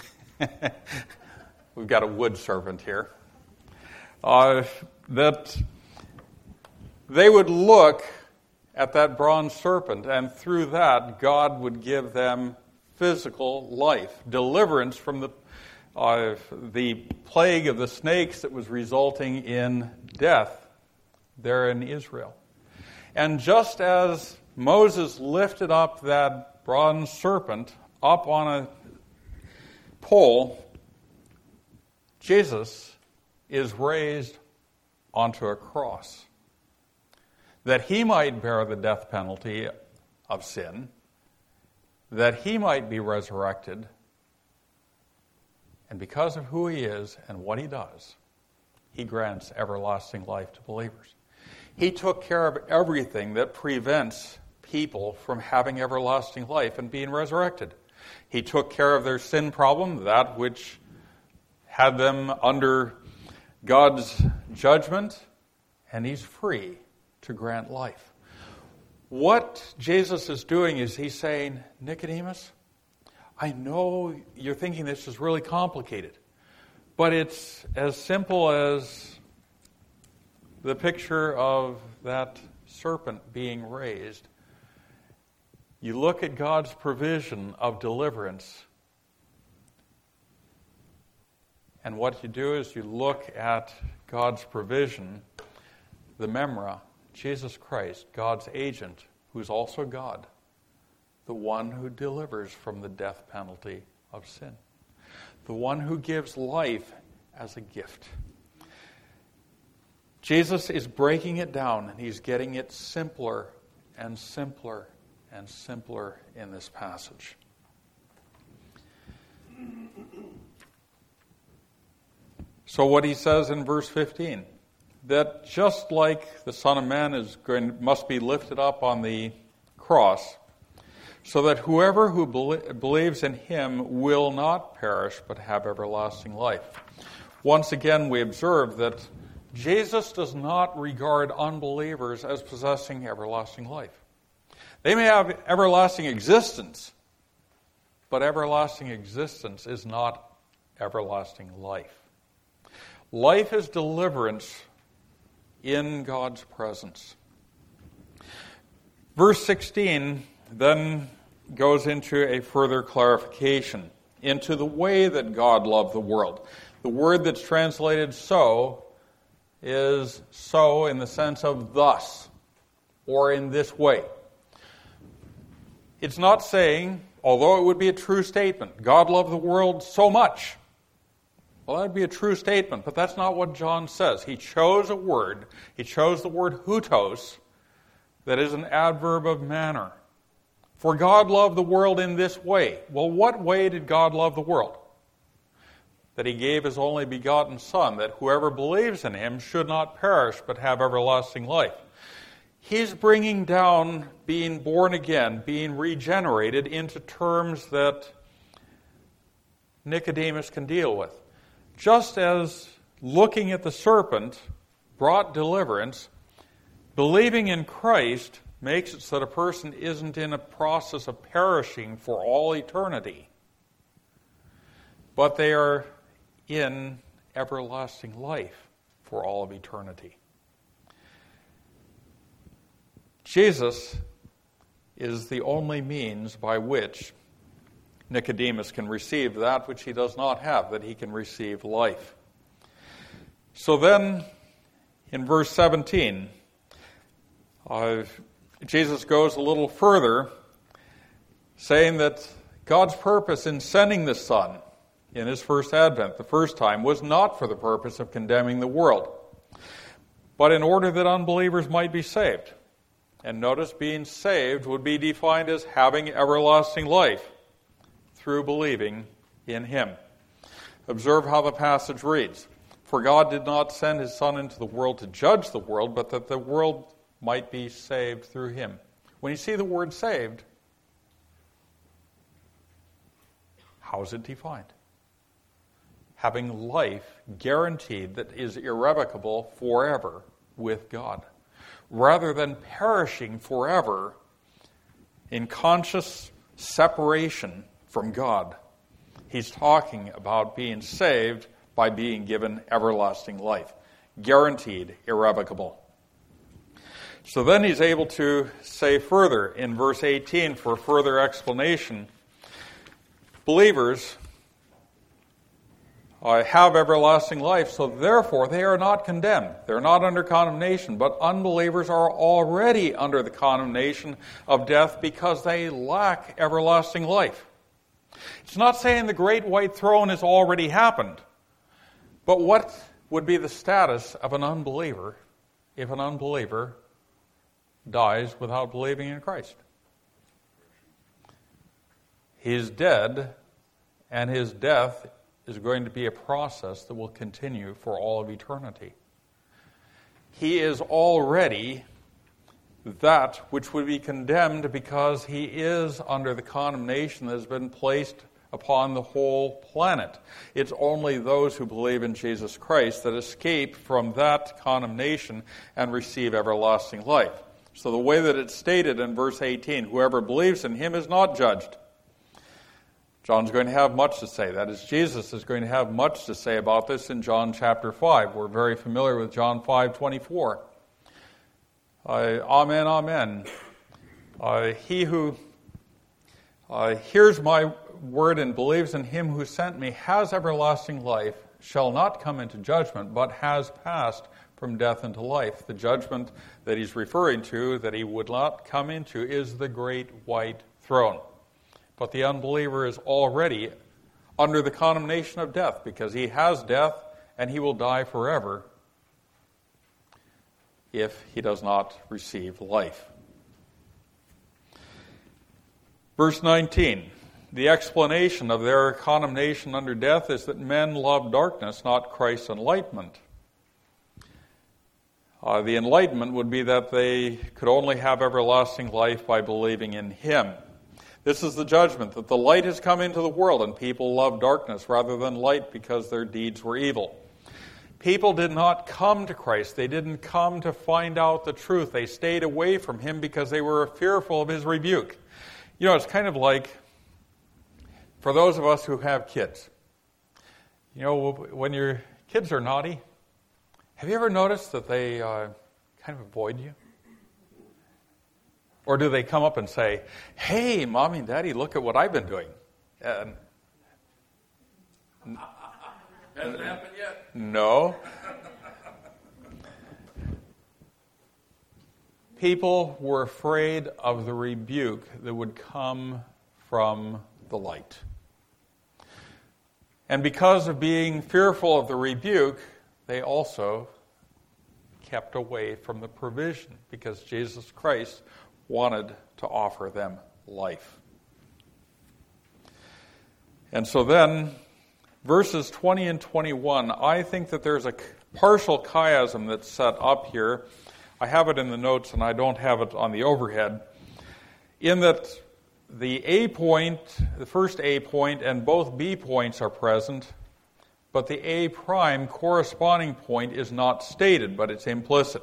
we've got a wood serpent here, uh, that they would look at that bronze serpent, and through that, God would give them physical life, deliverance from the uh, the plague of the snakes that was resulting in death there in Israel. And just as Moses lifted up that bronze serpent up on a pole, Jesus is raised onto a cross, that he might bear the death penalty of sin, that he might be resurrected, and because of who he is and what he does, he grants everlasting life to believers. He took care of everything that prevents people from having everlasting life and being resurrected. He took care of their sin problem, that which had them under God's judgment, and he's free to grant life. What Jesus is doing is he's saying, Nicodemus, I know you're thinking this is really complicated, but it's as simple as the picture of that serpent being raised. You look at God's provision of deliverance, and what you do is you look at God's provision, the Memra, Jesus Christ, God's agent, who's also God, the one who delivers from the death penalty of sin, the one who gives life as a gift. Jesus is breaking it down, and he's getting it simpler and simpler and simpler in this passage. So what he says in verse fifteen, that just like the Son of Man is going, must be lifted up on the cross, so that whoever who believes in him will not perish but have everlasting life. Once again, we observe that Jesus does not regard unbelievers as possessing everlasting life. They may have everlasting existence, but everlasting existence is not everlasting life. Life is deliverance in God's presence. Verse sixteen then goes into a further clarification, into the way that God loved the world. The word that's translated so is so in the sense of thus, or in this way. It's not saying, although it would be a true statement, God loved the world so much. Well, that would be a true statement, but that's not what John says. He chose a word, he chose the word hutos, that is an adverb of manner. For God loved the world in this way. Well, what way did God love the world? That he gave his only begotten Son, that whoever believes in him should not perish but have everlasting life. He's bringing down being born again, being regenerated, into terms that Nicodemus can deal with. Just as looking at the serpent brought deliverance, believing in Christ makes it so that a person isn't in a process of perishing for all eternity, but they are in everlasting life for all of eternity. Jesus is the only means by which Nicodemus can receive that which he does not have, that he can receive life. So then, in verse seventeen, uh, Jesus goes a little further, saying that God's purpose in sending the Son in his first advent, the first time, was not for the purpose of condemning the world, but in order that unbelievers might be saved. And notice, being saved would be defined as having everlasting life through believing in him. Observe how the passage reads. For God did not send his Son into the world to judge the world, but that the world might be saved through him. When you see the word saved, how is it defined? Having life guaranteed that is irrevocable forever with God, rather than perishing forever in conscious separation from God. He's talking about being saved by being given everlasting life, guaranteed, irrevocable. So then he's able to say further in verse eighteen for further explanation, believers uh, have everlasting life, so therefore they are not condemned. They're not under condemnation, but unbelievers are already under the condemnation of death because they lack everlasting life. It's not saying the great white throne has already happened, but what would be the status of an unbeliever if an unbeliever dies without believing in Christ? He's dead, and his death is going to be a process that will continue for all of eternity. He is already that which would be condemned because he is under the condemnation that has been placed upon the whole planet. It's only those who believe in Jesus Christ that escape from that condemnation and receive everlasting life. So the way that it's stated in verse eighteen, whoever believes in him is not judged. John's going to have much to say. That is, Jesus is going to have much to say about this in John chapter five. We're very familiar with John five twenty-four. Uh, amen, amen. Uh, he who uh, hears my word and believes in him who sent me has everlasting life, shall not come into judgment, but has passed from death into life. The judgment that he's referring to, that he would not come into, is the great white throne. But the unbeliever is already under the condemnation of death because he has death and he will die forever if he does not receive life. Verse nineteen. The explanation of their condemnation under death is that men love darkness, not Christ's enlightenment. Uh, the enlightenment would be that they could only have everlasting life by believing in him. This is the judgment, that the light has come into the world and people love darkness rather than light because their deeds were evil. People did not come to Christ. They didn't come to find out the truth. They stayed away from him because they were fearful of his rebuke. You know, it's kind of like, for those of us who have kids, you know, when your kids are naughty, have you ever noticed that they uh, kind of avoid you? Or do they come up and say, hey, Mommy and Daddy, look at what I've been doing? And, Hasn't happened yet. No. People were afraid of the rebuke that would come from the light. And because of being fearful of the rebuke, they also kept away from the provision, because Jesus Christ wanted to offer them life. And so then, verses twenty and twenty-one, I think that there's a partial chiasm that's set up here. I have it in the notes and I don't have it on the overhead. In that the A point, the first A point, and both B points are present, but the A prime corresponding point is not stated, but it's implicit.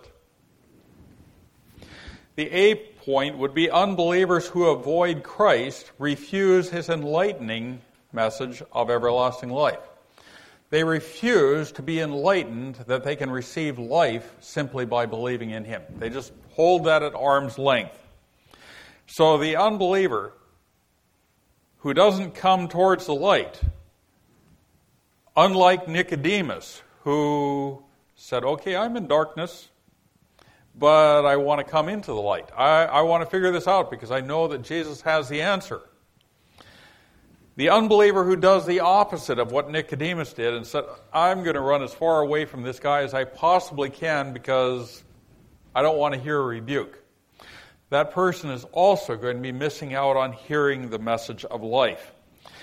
The A point would be unbelievers who avoid Christ, refuse his enlightening message of everlasting life. They refuse to be enlightened that they can receive life simply by believing in him. They just hold that at arm's length. So the unbeliever who doesn't come towards the light, unlike Nicodemus, who said, okay, I'm in darkness, but I want to come into the light. I, I want to figure this out because I know that Jesus has the answer. The unbeliever who does the opposite of what Nicodemus did and said, I'm going to run as far away from this guy as I possibly can because I don't want to hear a rebuke. That person is also going to be missing out on hearing the message of life.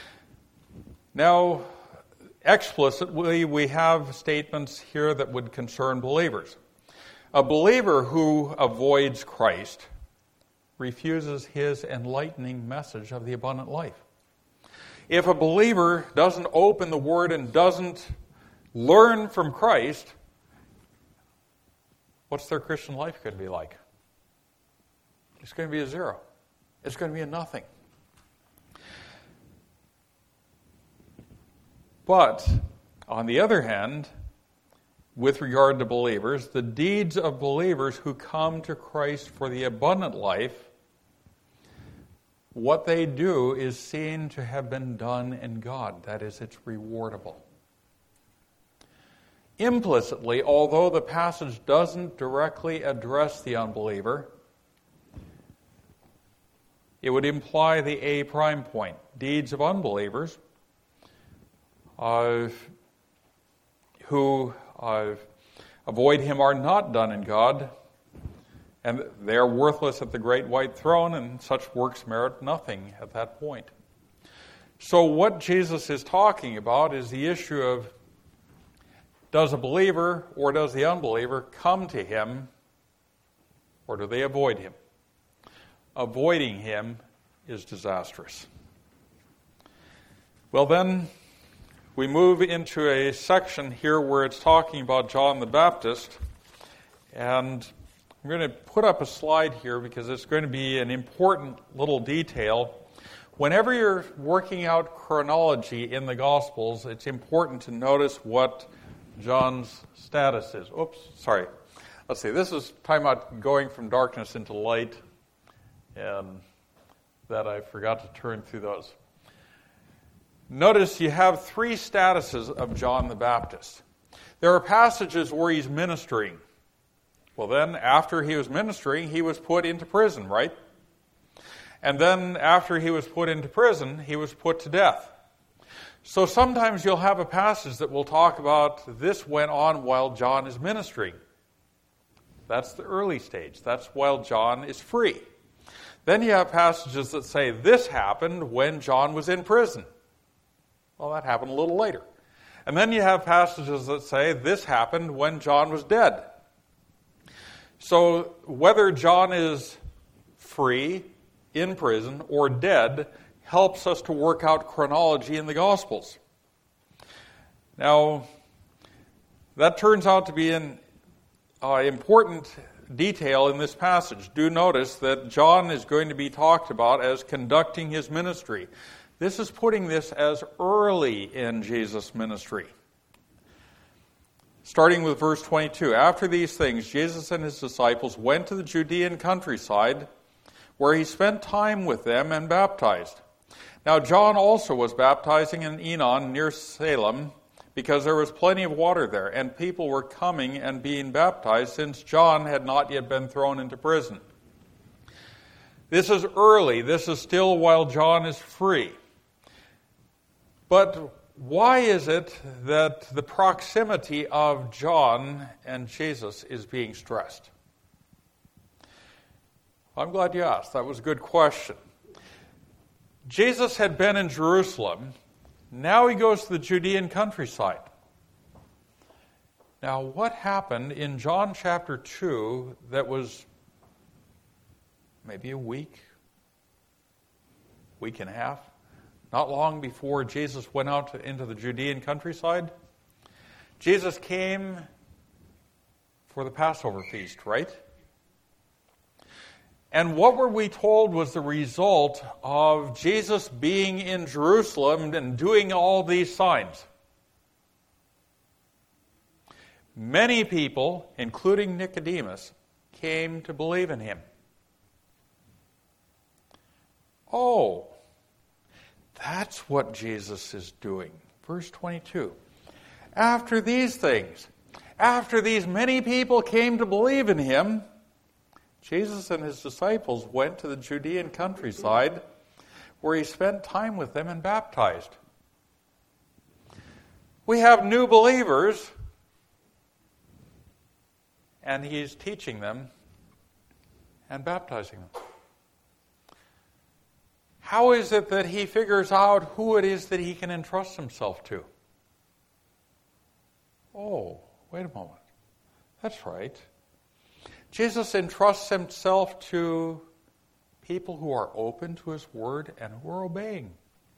Now, explicitly, we have statements here that would concern believers. A believer who avoids Christ refuses his enlightening message of the abundant life. If a believer doesn't open the Word and doesn't learn from Christ, what's their Christian life going to be like? It's going to be a zero. It's going to be a nothing. But, on the other hand, with regard to believers, the deeds of believers who come to Christ for the abundant life, what they do is seen to have been done in God. That is, it's rewardable. Implicitly, although the passage doesn't directly address the unbeliever, it would imply the A prime point. Deeds of unbelievers uh, who uh, avoid him are not done in God, and they are worthless at the great white throne, and such works merit nothing at that point. So what Jesus is talking about is the issue of, does a believer or does the unbeliever come to him, or do they avoid him? Avoiding him is disastrous. Well then, we move into a section here where it's talking about John the Baptist, and I'm going to put up a slide here because it's going to be an important little detail. Whenever you're working out chronology in the Gospels, it's important to notice what John's status is. Oops, sorry. Let's see, this is talking about going from darkness into light, and that I forgot to turn through those. Notice you have three statuses of John the Baptist. There are passages where he's ministering. Well then, after he was ministering, he was put into prison, right? And then after he was put into prison, he was put to death. So sometimes you'll have a passage that will talk about this went on while John is ministering. That's the early stage. That's while John is free. Then you have passages that say this happened when John was in prison. Well, that happened a little later. And then you have passages that say this happened when John was dead. So whether John is free, in prison, or dead helps us to work out chronology in the Gospels. Now, that turns out to be an uh, important detail in this passage. Do notice that John is going to be talked about as conducting his ministry. This is putting this as early in Jesus' ministry. Starting with verse twenty-two. After these things, Jesus and his disciples went to the Judean countryside, where he spent time with them and baptized. Now John also was baptizing in Enon near Salem, because there was plenty of water there, and people were coming and being baptized, since John had not yet been thrown into prison. This is early. This is still while John is free. But why is it that the proximity of John and Jesus is being stressed? I'm glad you asked. That was a good question. Jesus had been in Jerusalem. Now he goes to the Judean countryside. Now, what happened in John chapter two that was maybe a week, week and a half, not long before Jesus went out into the Judean countryside? Jesus came for the Passover feast, right? And what were we told was the result of Jesus being in Jerusalem and doing all these signs? Many people, including Nicodemus, came to believe in him. Oh, that's what Jesus is doing. Verse twenty-two. After these things, after these many people came to believe in him, Jesus and his disciples went to the Judean countryside, where he spent time with them and baptized. We have new believers, and he's teaching them and baptizing them. How is it that he figures out who it is that he can entrust himself to? Oh, wait a moment. That's right. Jesus entrusts himself to people who are open to his word and who are obeying.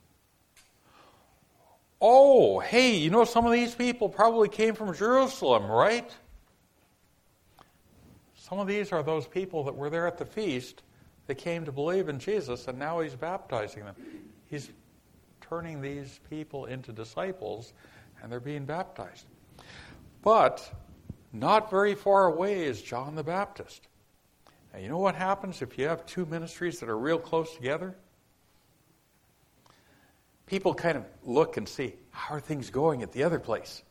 Oh, hey, you know, some of these people probably came from Jerusalem, right? Some of these are those people that were there at the feast that came to believe in Jesus, and now he's baptizing them. He's turning these people into disciples, and they're being baptized. But not very far away is John the Baptist. Now, you know what happens if you have two ministries that are real close together? People kind of look and see, how are things going at the other place?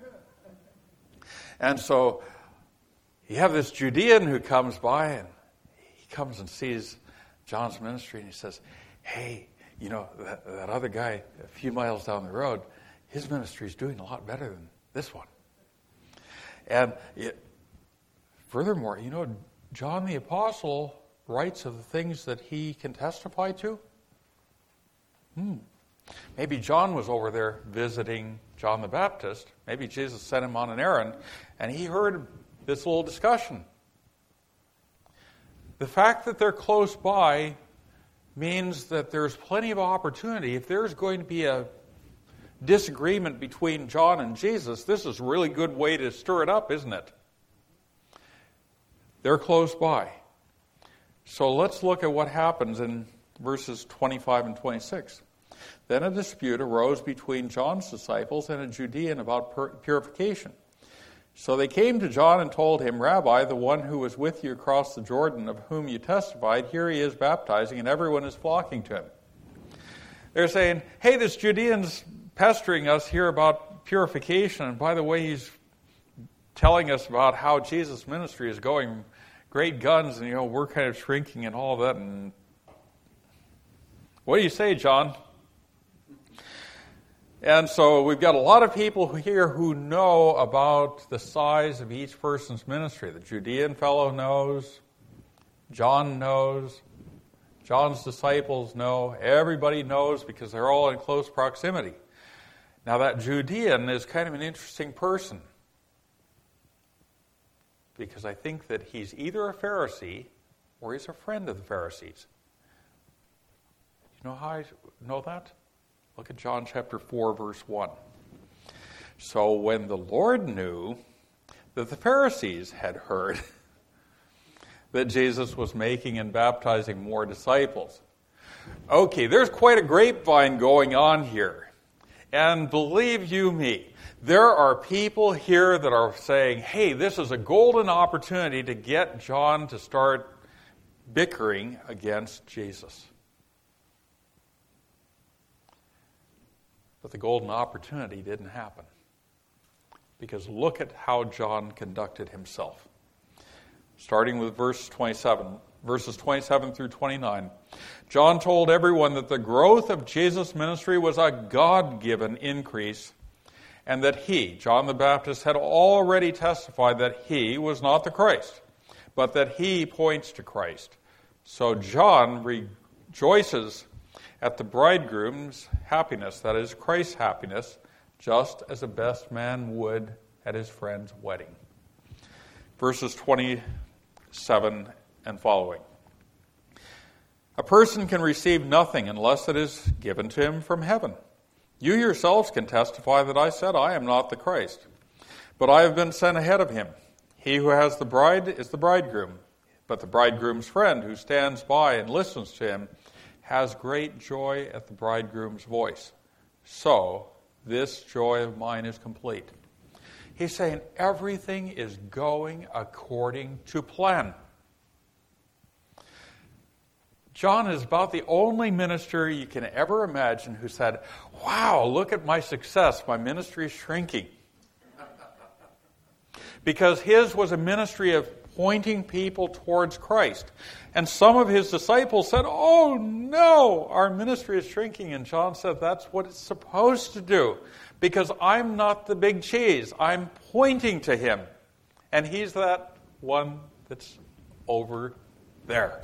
And so you have this Judean who comes by, and he comes and sees John's ministry, and he says, hey, you know, that, that other guy a few miles down the road, his ministry is doing a lot better than this one. And it, furthermore, you know, John the Apostle writes of the things that he can testify to. Hmm. Maybe John was over there visiting John the Baptist. Maybe Jesus sent him on an errand, and he heard this little discussion. The fact that they're close by means that there's plenty of opportunity. If there's going to be a disagreement between John and Jesus, this is a really good way to stir it up, isn't it? They're close by. So let's look at what happens in verses twenty-five and twenty-six. Then a dispute arose between John's disciples and a Judean about pur- purification. So they came to John and told him, Rabbi, the one who was with you across the Jordan, of whom you testified, here he is baptizing, and everyone is flocking to him. They're saying, hey, this Judean's pestering us here about purification, and by the way, he's telling us about how Jesus' ministry is going great guns, and you know, we're kind of shrinking and all that. And what do you say, John? And so we've got a lot of people here who know about the size of each person's ministry. The Judean fellow knows. John knows. John's disciples know. Everybody knows because they're all in close proximity. Now that Judean is kind of an interesting person, because I think that he's either a Pharisee or he's a friend of the Pharisees. You know how I know that? Look at John chapter four, verse one. So when the Lord knew that the Pharisees had heard that Jesus was making and baptizing more disciples. Okay, there's quite a grapevine going on here. And believe you me, there are people here that are saying, hey, this is a golden opportunity to get John to start bickering against Jesus. But the golden opportunity didn't happen. Because look at how John conducted himself. Starting with verse twenty-seven, verses twenty-seven through twenty-nine. John told everyone that the growth of Jesus' ministry was a God-given increase, and that he, John the Baptist, had already testified that he was not the Christ, but that he points to Christ. So John rejoices at the bridegroom's happiness, that is, Christ's happiness, just as a best man would at his friend's wedding. Verses twenty-seven and following. A person can receive nothing unless it is given to him from heaven. You yourselves can testify that I said I am not the Christ, but I have been sent ahead of him. He who has the bride is the bridegroom, but the bridegroom's friend who stands by and listens to him has great joy at the bridegroom's voice. So, this joy of mine is complete. He's saying everything is going according to plan. John is about the only minister you can ever imagine who said, wow, look at my success, my ministry is shrinking. Because his was a ministry of pointing people towards Christ. And some of his disciples said, oh no, our ministry is shrinking. And John said, that's what it's supposed to do. Because I'm not the big cheese. I'm pointing to him. And he's that one that's over there.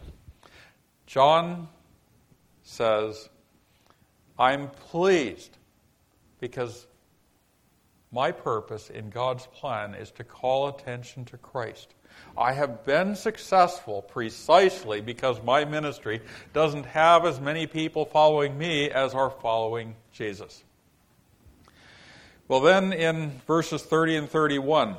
John says, I'm pleased because my purpose in God's plan is to call attention to Christ. I have been successful precisely because my ministry doesn't have as many people following me as are following Jesus. Well, then in verses thirty and thirty-one,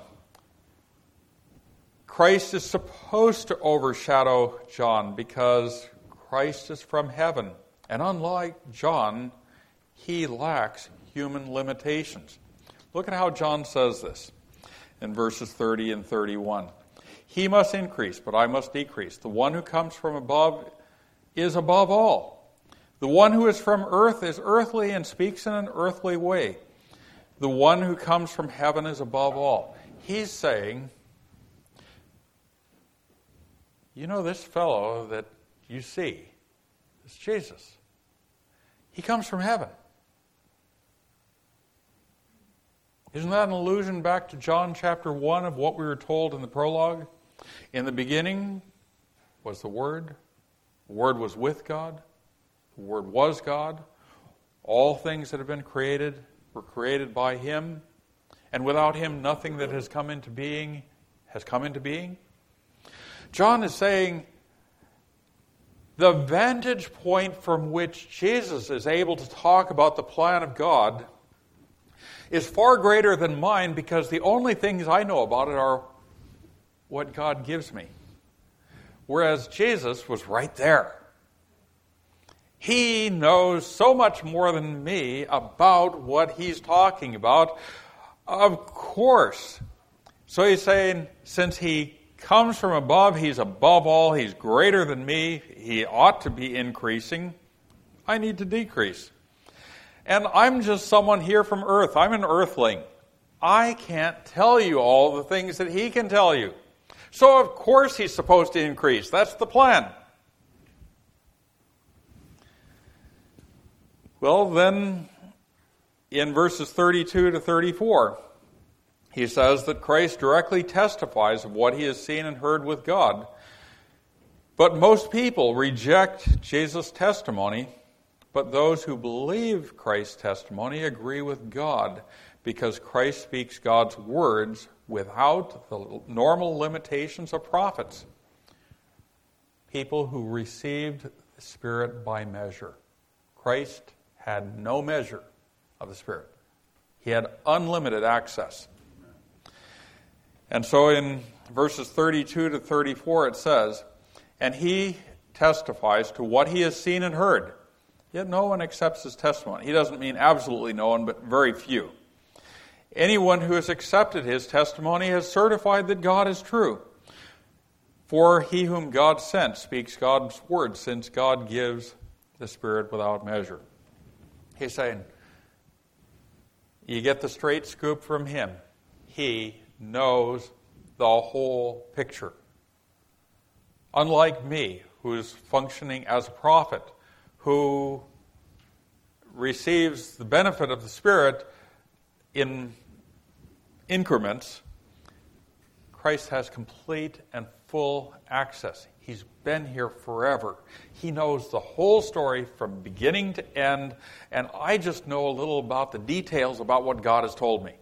Christ is supposed to overshadow John because Christ is from heaven. And unlike John, he lacks human limitations. Look at how John says this in verses thirty and thirty-one. He must increase, but I must decrease. The one who comes from above is above all. The one who is from earth is earthly and speaks in an earthly way. The one who comes from heaven is above all. He's saying, you know, this fellow that you see, this Jesus, he comes from heaven. Isn't that an allusion back to John chapter one of what we were told in the prologue? In the beginning was the Word. The Word was with God. The Word was God. All things that have been created were created by Him. And without Him, nothing that has come into being has come into being. John is saying the vantage point from which Jesus is able to talk about the plan of God is far greater than mine because the only things I know about it are what God gives me. Whereas Jesus was right there. He knows so much more than me about what he's talking about. Of course. So he's saying, since he comes from above, he's above all, he's greater than me, he ought to be increasing. I need to decrease. And I'm just someone here from earth. I'm an earthling. I can't tell you all the things that he can tell you. So of course he's supposed to increase. That's the plan. Well, then in verses thirty-two to thirty-four, he says that Christ directly testifies of what he has seen and heard with God. But most people reject Jesus' testimony, but those who believe Christ's testimony agree with God because Christ speaks God's words without the normal limitations of prophets. People who received the Spirit by measure. Christ had no measure of the Spirit. He had unlimited access. And so in verses thirty-two to thirty-four it says, and he testifies to what he has seen and heard. Yet no one accepts his testimony. He doesn't mean absolutely no one, but very few. Anyone who has accepted his testimony has certified that God is true. For he whom God sent speaks God's word, since God gives the Spirit without measure. He's saying, you get the straight scoop from him. He knows the whole picture. Unlike me, who is functioning as a prophet, who receives the benefit of the Spirit in increments, Christ has complete and full access. He's been here forever. He knows the whole story from beginning to end, and I just know a little about the details about what God has told me.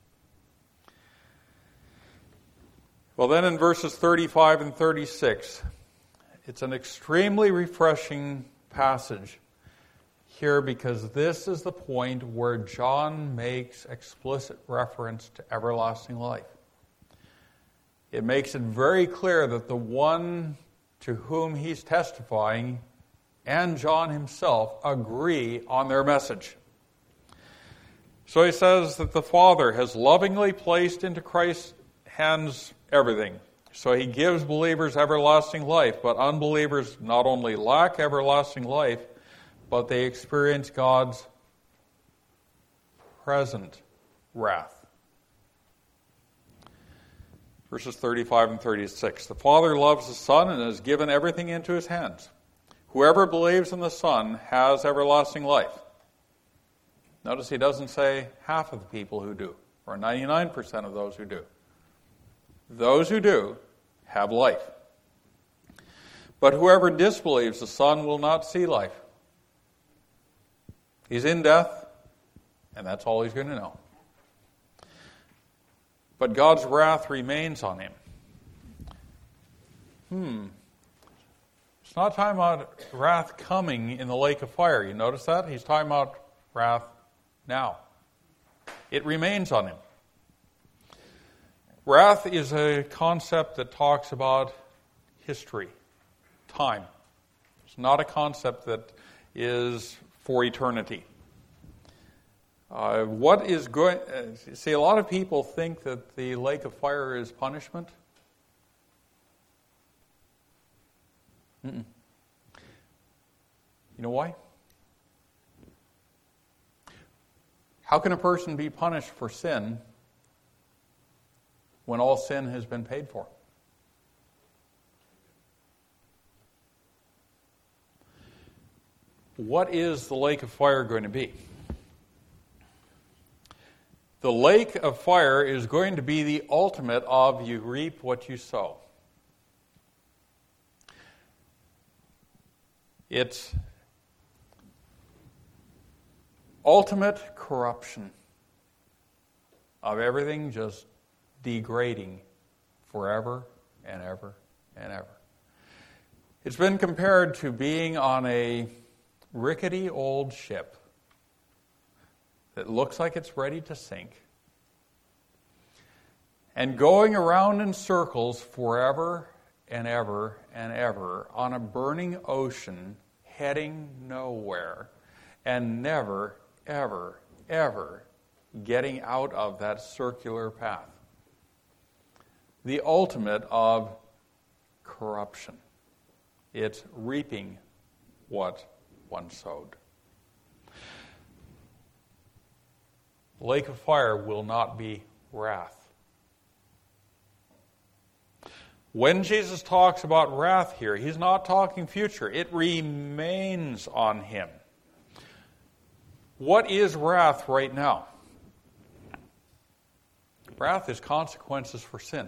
Well, then in verses thirty-five and thirty-six, it's an extremely refreshing passage here, because this is the point where John makes explicit reference to everlasting life. It makes it very clear that the one to whom he's testifying and John himself agree on their message. So he says that the Father has lovingly placed into Christ's hands everything. So he gives believers everlasting life, but unbelievers not only lack everlasting life, but they experience God's present wrath. Verses thirty-five and thirty-six. The Father loves the Son and has given everything into his hands. Whoever believes in the Son has everlasting life. Notice he doesn't say half of the people who do, or ninety-nine percent of those who do. Those who do have life. But whoever disbelieves the Son will not see life. He's in death, and that's all he's going to know. But God's wrath remains on him. Hmm. It's not talking about wrath coming in the lake of fire. You notice that? He's talking about wrath now. It remains on him. Wrath is a concept that talks about history, time. It's not a concept that is for eternity. Uh, what is going? Uh, see, a lot of people think that the lake of fire is punishment. Mm-mm. You know why? How can a person be punished for sin when all sin has been paid for? What is the lake of fire going to be? The lake of fire is going to be the ultimate of you reap what you sow. It's ultimate corruption of everything just degrading forever and ever and ever. It's been compared to being on a rickety old ship that looks like it's ready to sink and going around in circles forever and ever and ever on a burning ocean heading nowhere and never, ever, ever getting out of that circular path. The ultimate of corruption. It's reaping what one sowed. The lake of fire will not be wrath. When Jesus talks about wrath here, he's not talking future. It remains on him. What is wrath right now? Wrath is consequences for sin.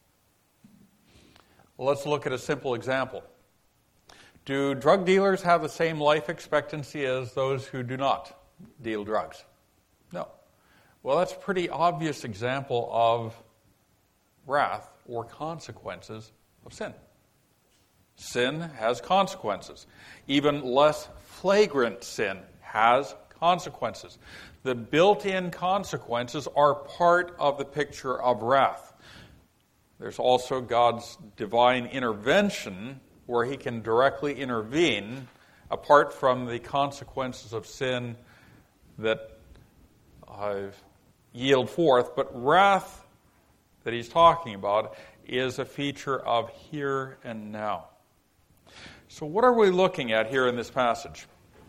Well, let's look at a simple example. Do drug dealers have the same life expectancy as those who do not deal drugs? No. Well, that's a pretty obvious example of wrath or consequences of sin. Sin has consequences. Even less flagrant sin has consequences. The built-in consequences are part of the picture of wrath. There's also God's divine intervention where he can directly intervene apart from the consequences of sin that uh, yield forth. But wrath that he's talking about is a feature of here and now. So what are we looking at here in this passage?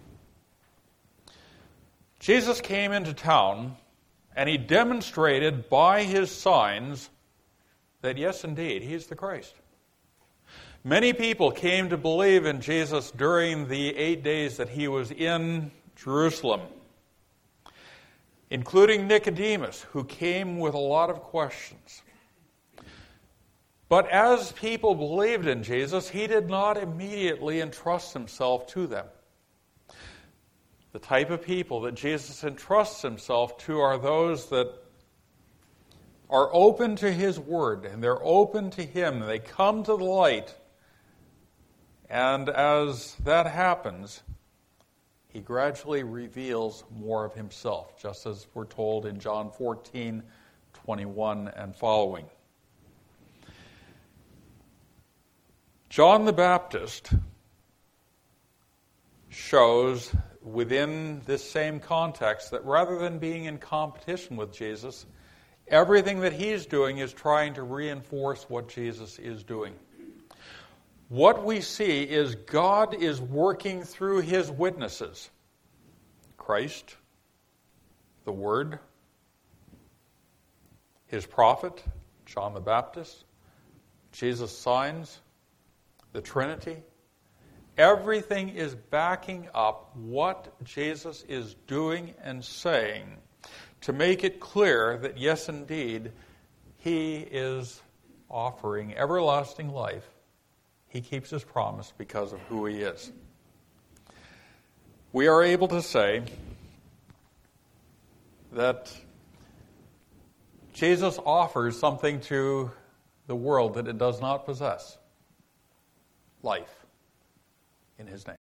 Jesus came into town, and he demonstrated by his signs that, yes, indeed, he's the Christ. Many people came to believe in Jesus during the eight days that he was in Jerusalem, including Nicodemus, who came with a lot of questions. But as people believed in Jesus, he did not immediately entrust himself to them. The type of people that Jesus entrusts himself to are those that are open to his word, and they're open to him. They come to the light, and as that happens, he gradually reveals more of himself, just as we're told in John fourteen twenty-one and following. John the Baptist shows within this same context that rather than being in competition with Jesus, everything that he's doing is trying to reinforce what Jesus is doing. What we see is God is working through his witnesses. Christ, the Word, his prophet, John the Baptist, Jesus' signs, the Trinity. Everything is backing up what Jesus is doing and saying to make it clear that, yes, indeed, he is offering everlasting life. He keeps his promise because of who he is. We are able to say that Jesus offers something to the world that it does not possess. Life in his name.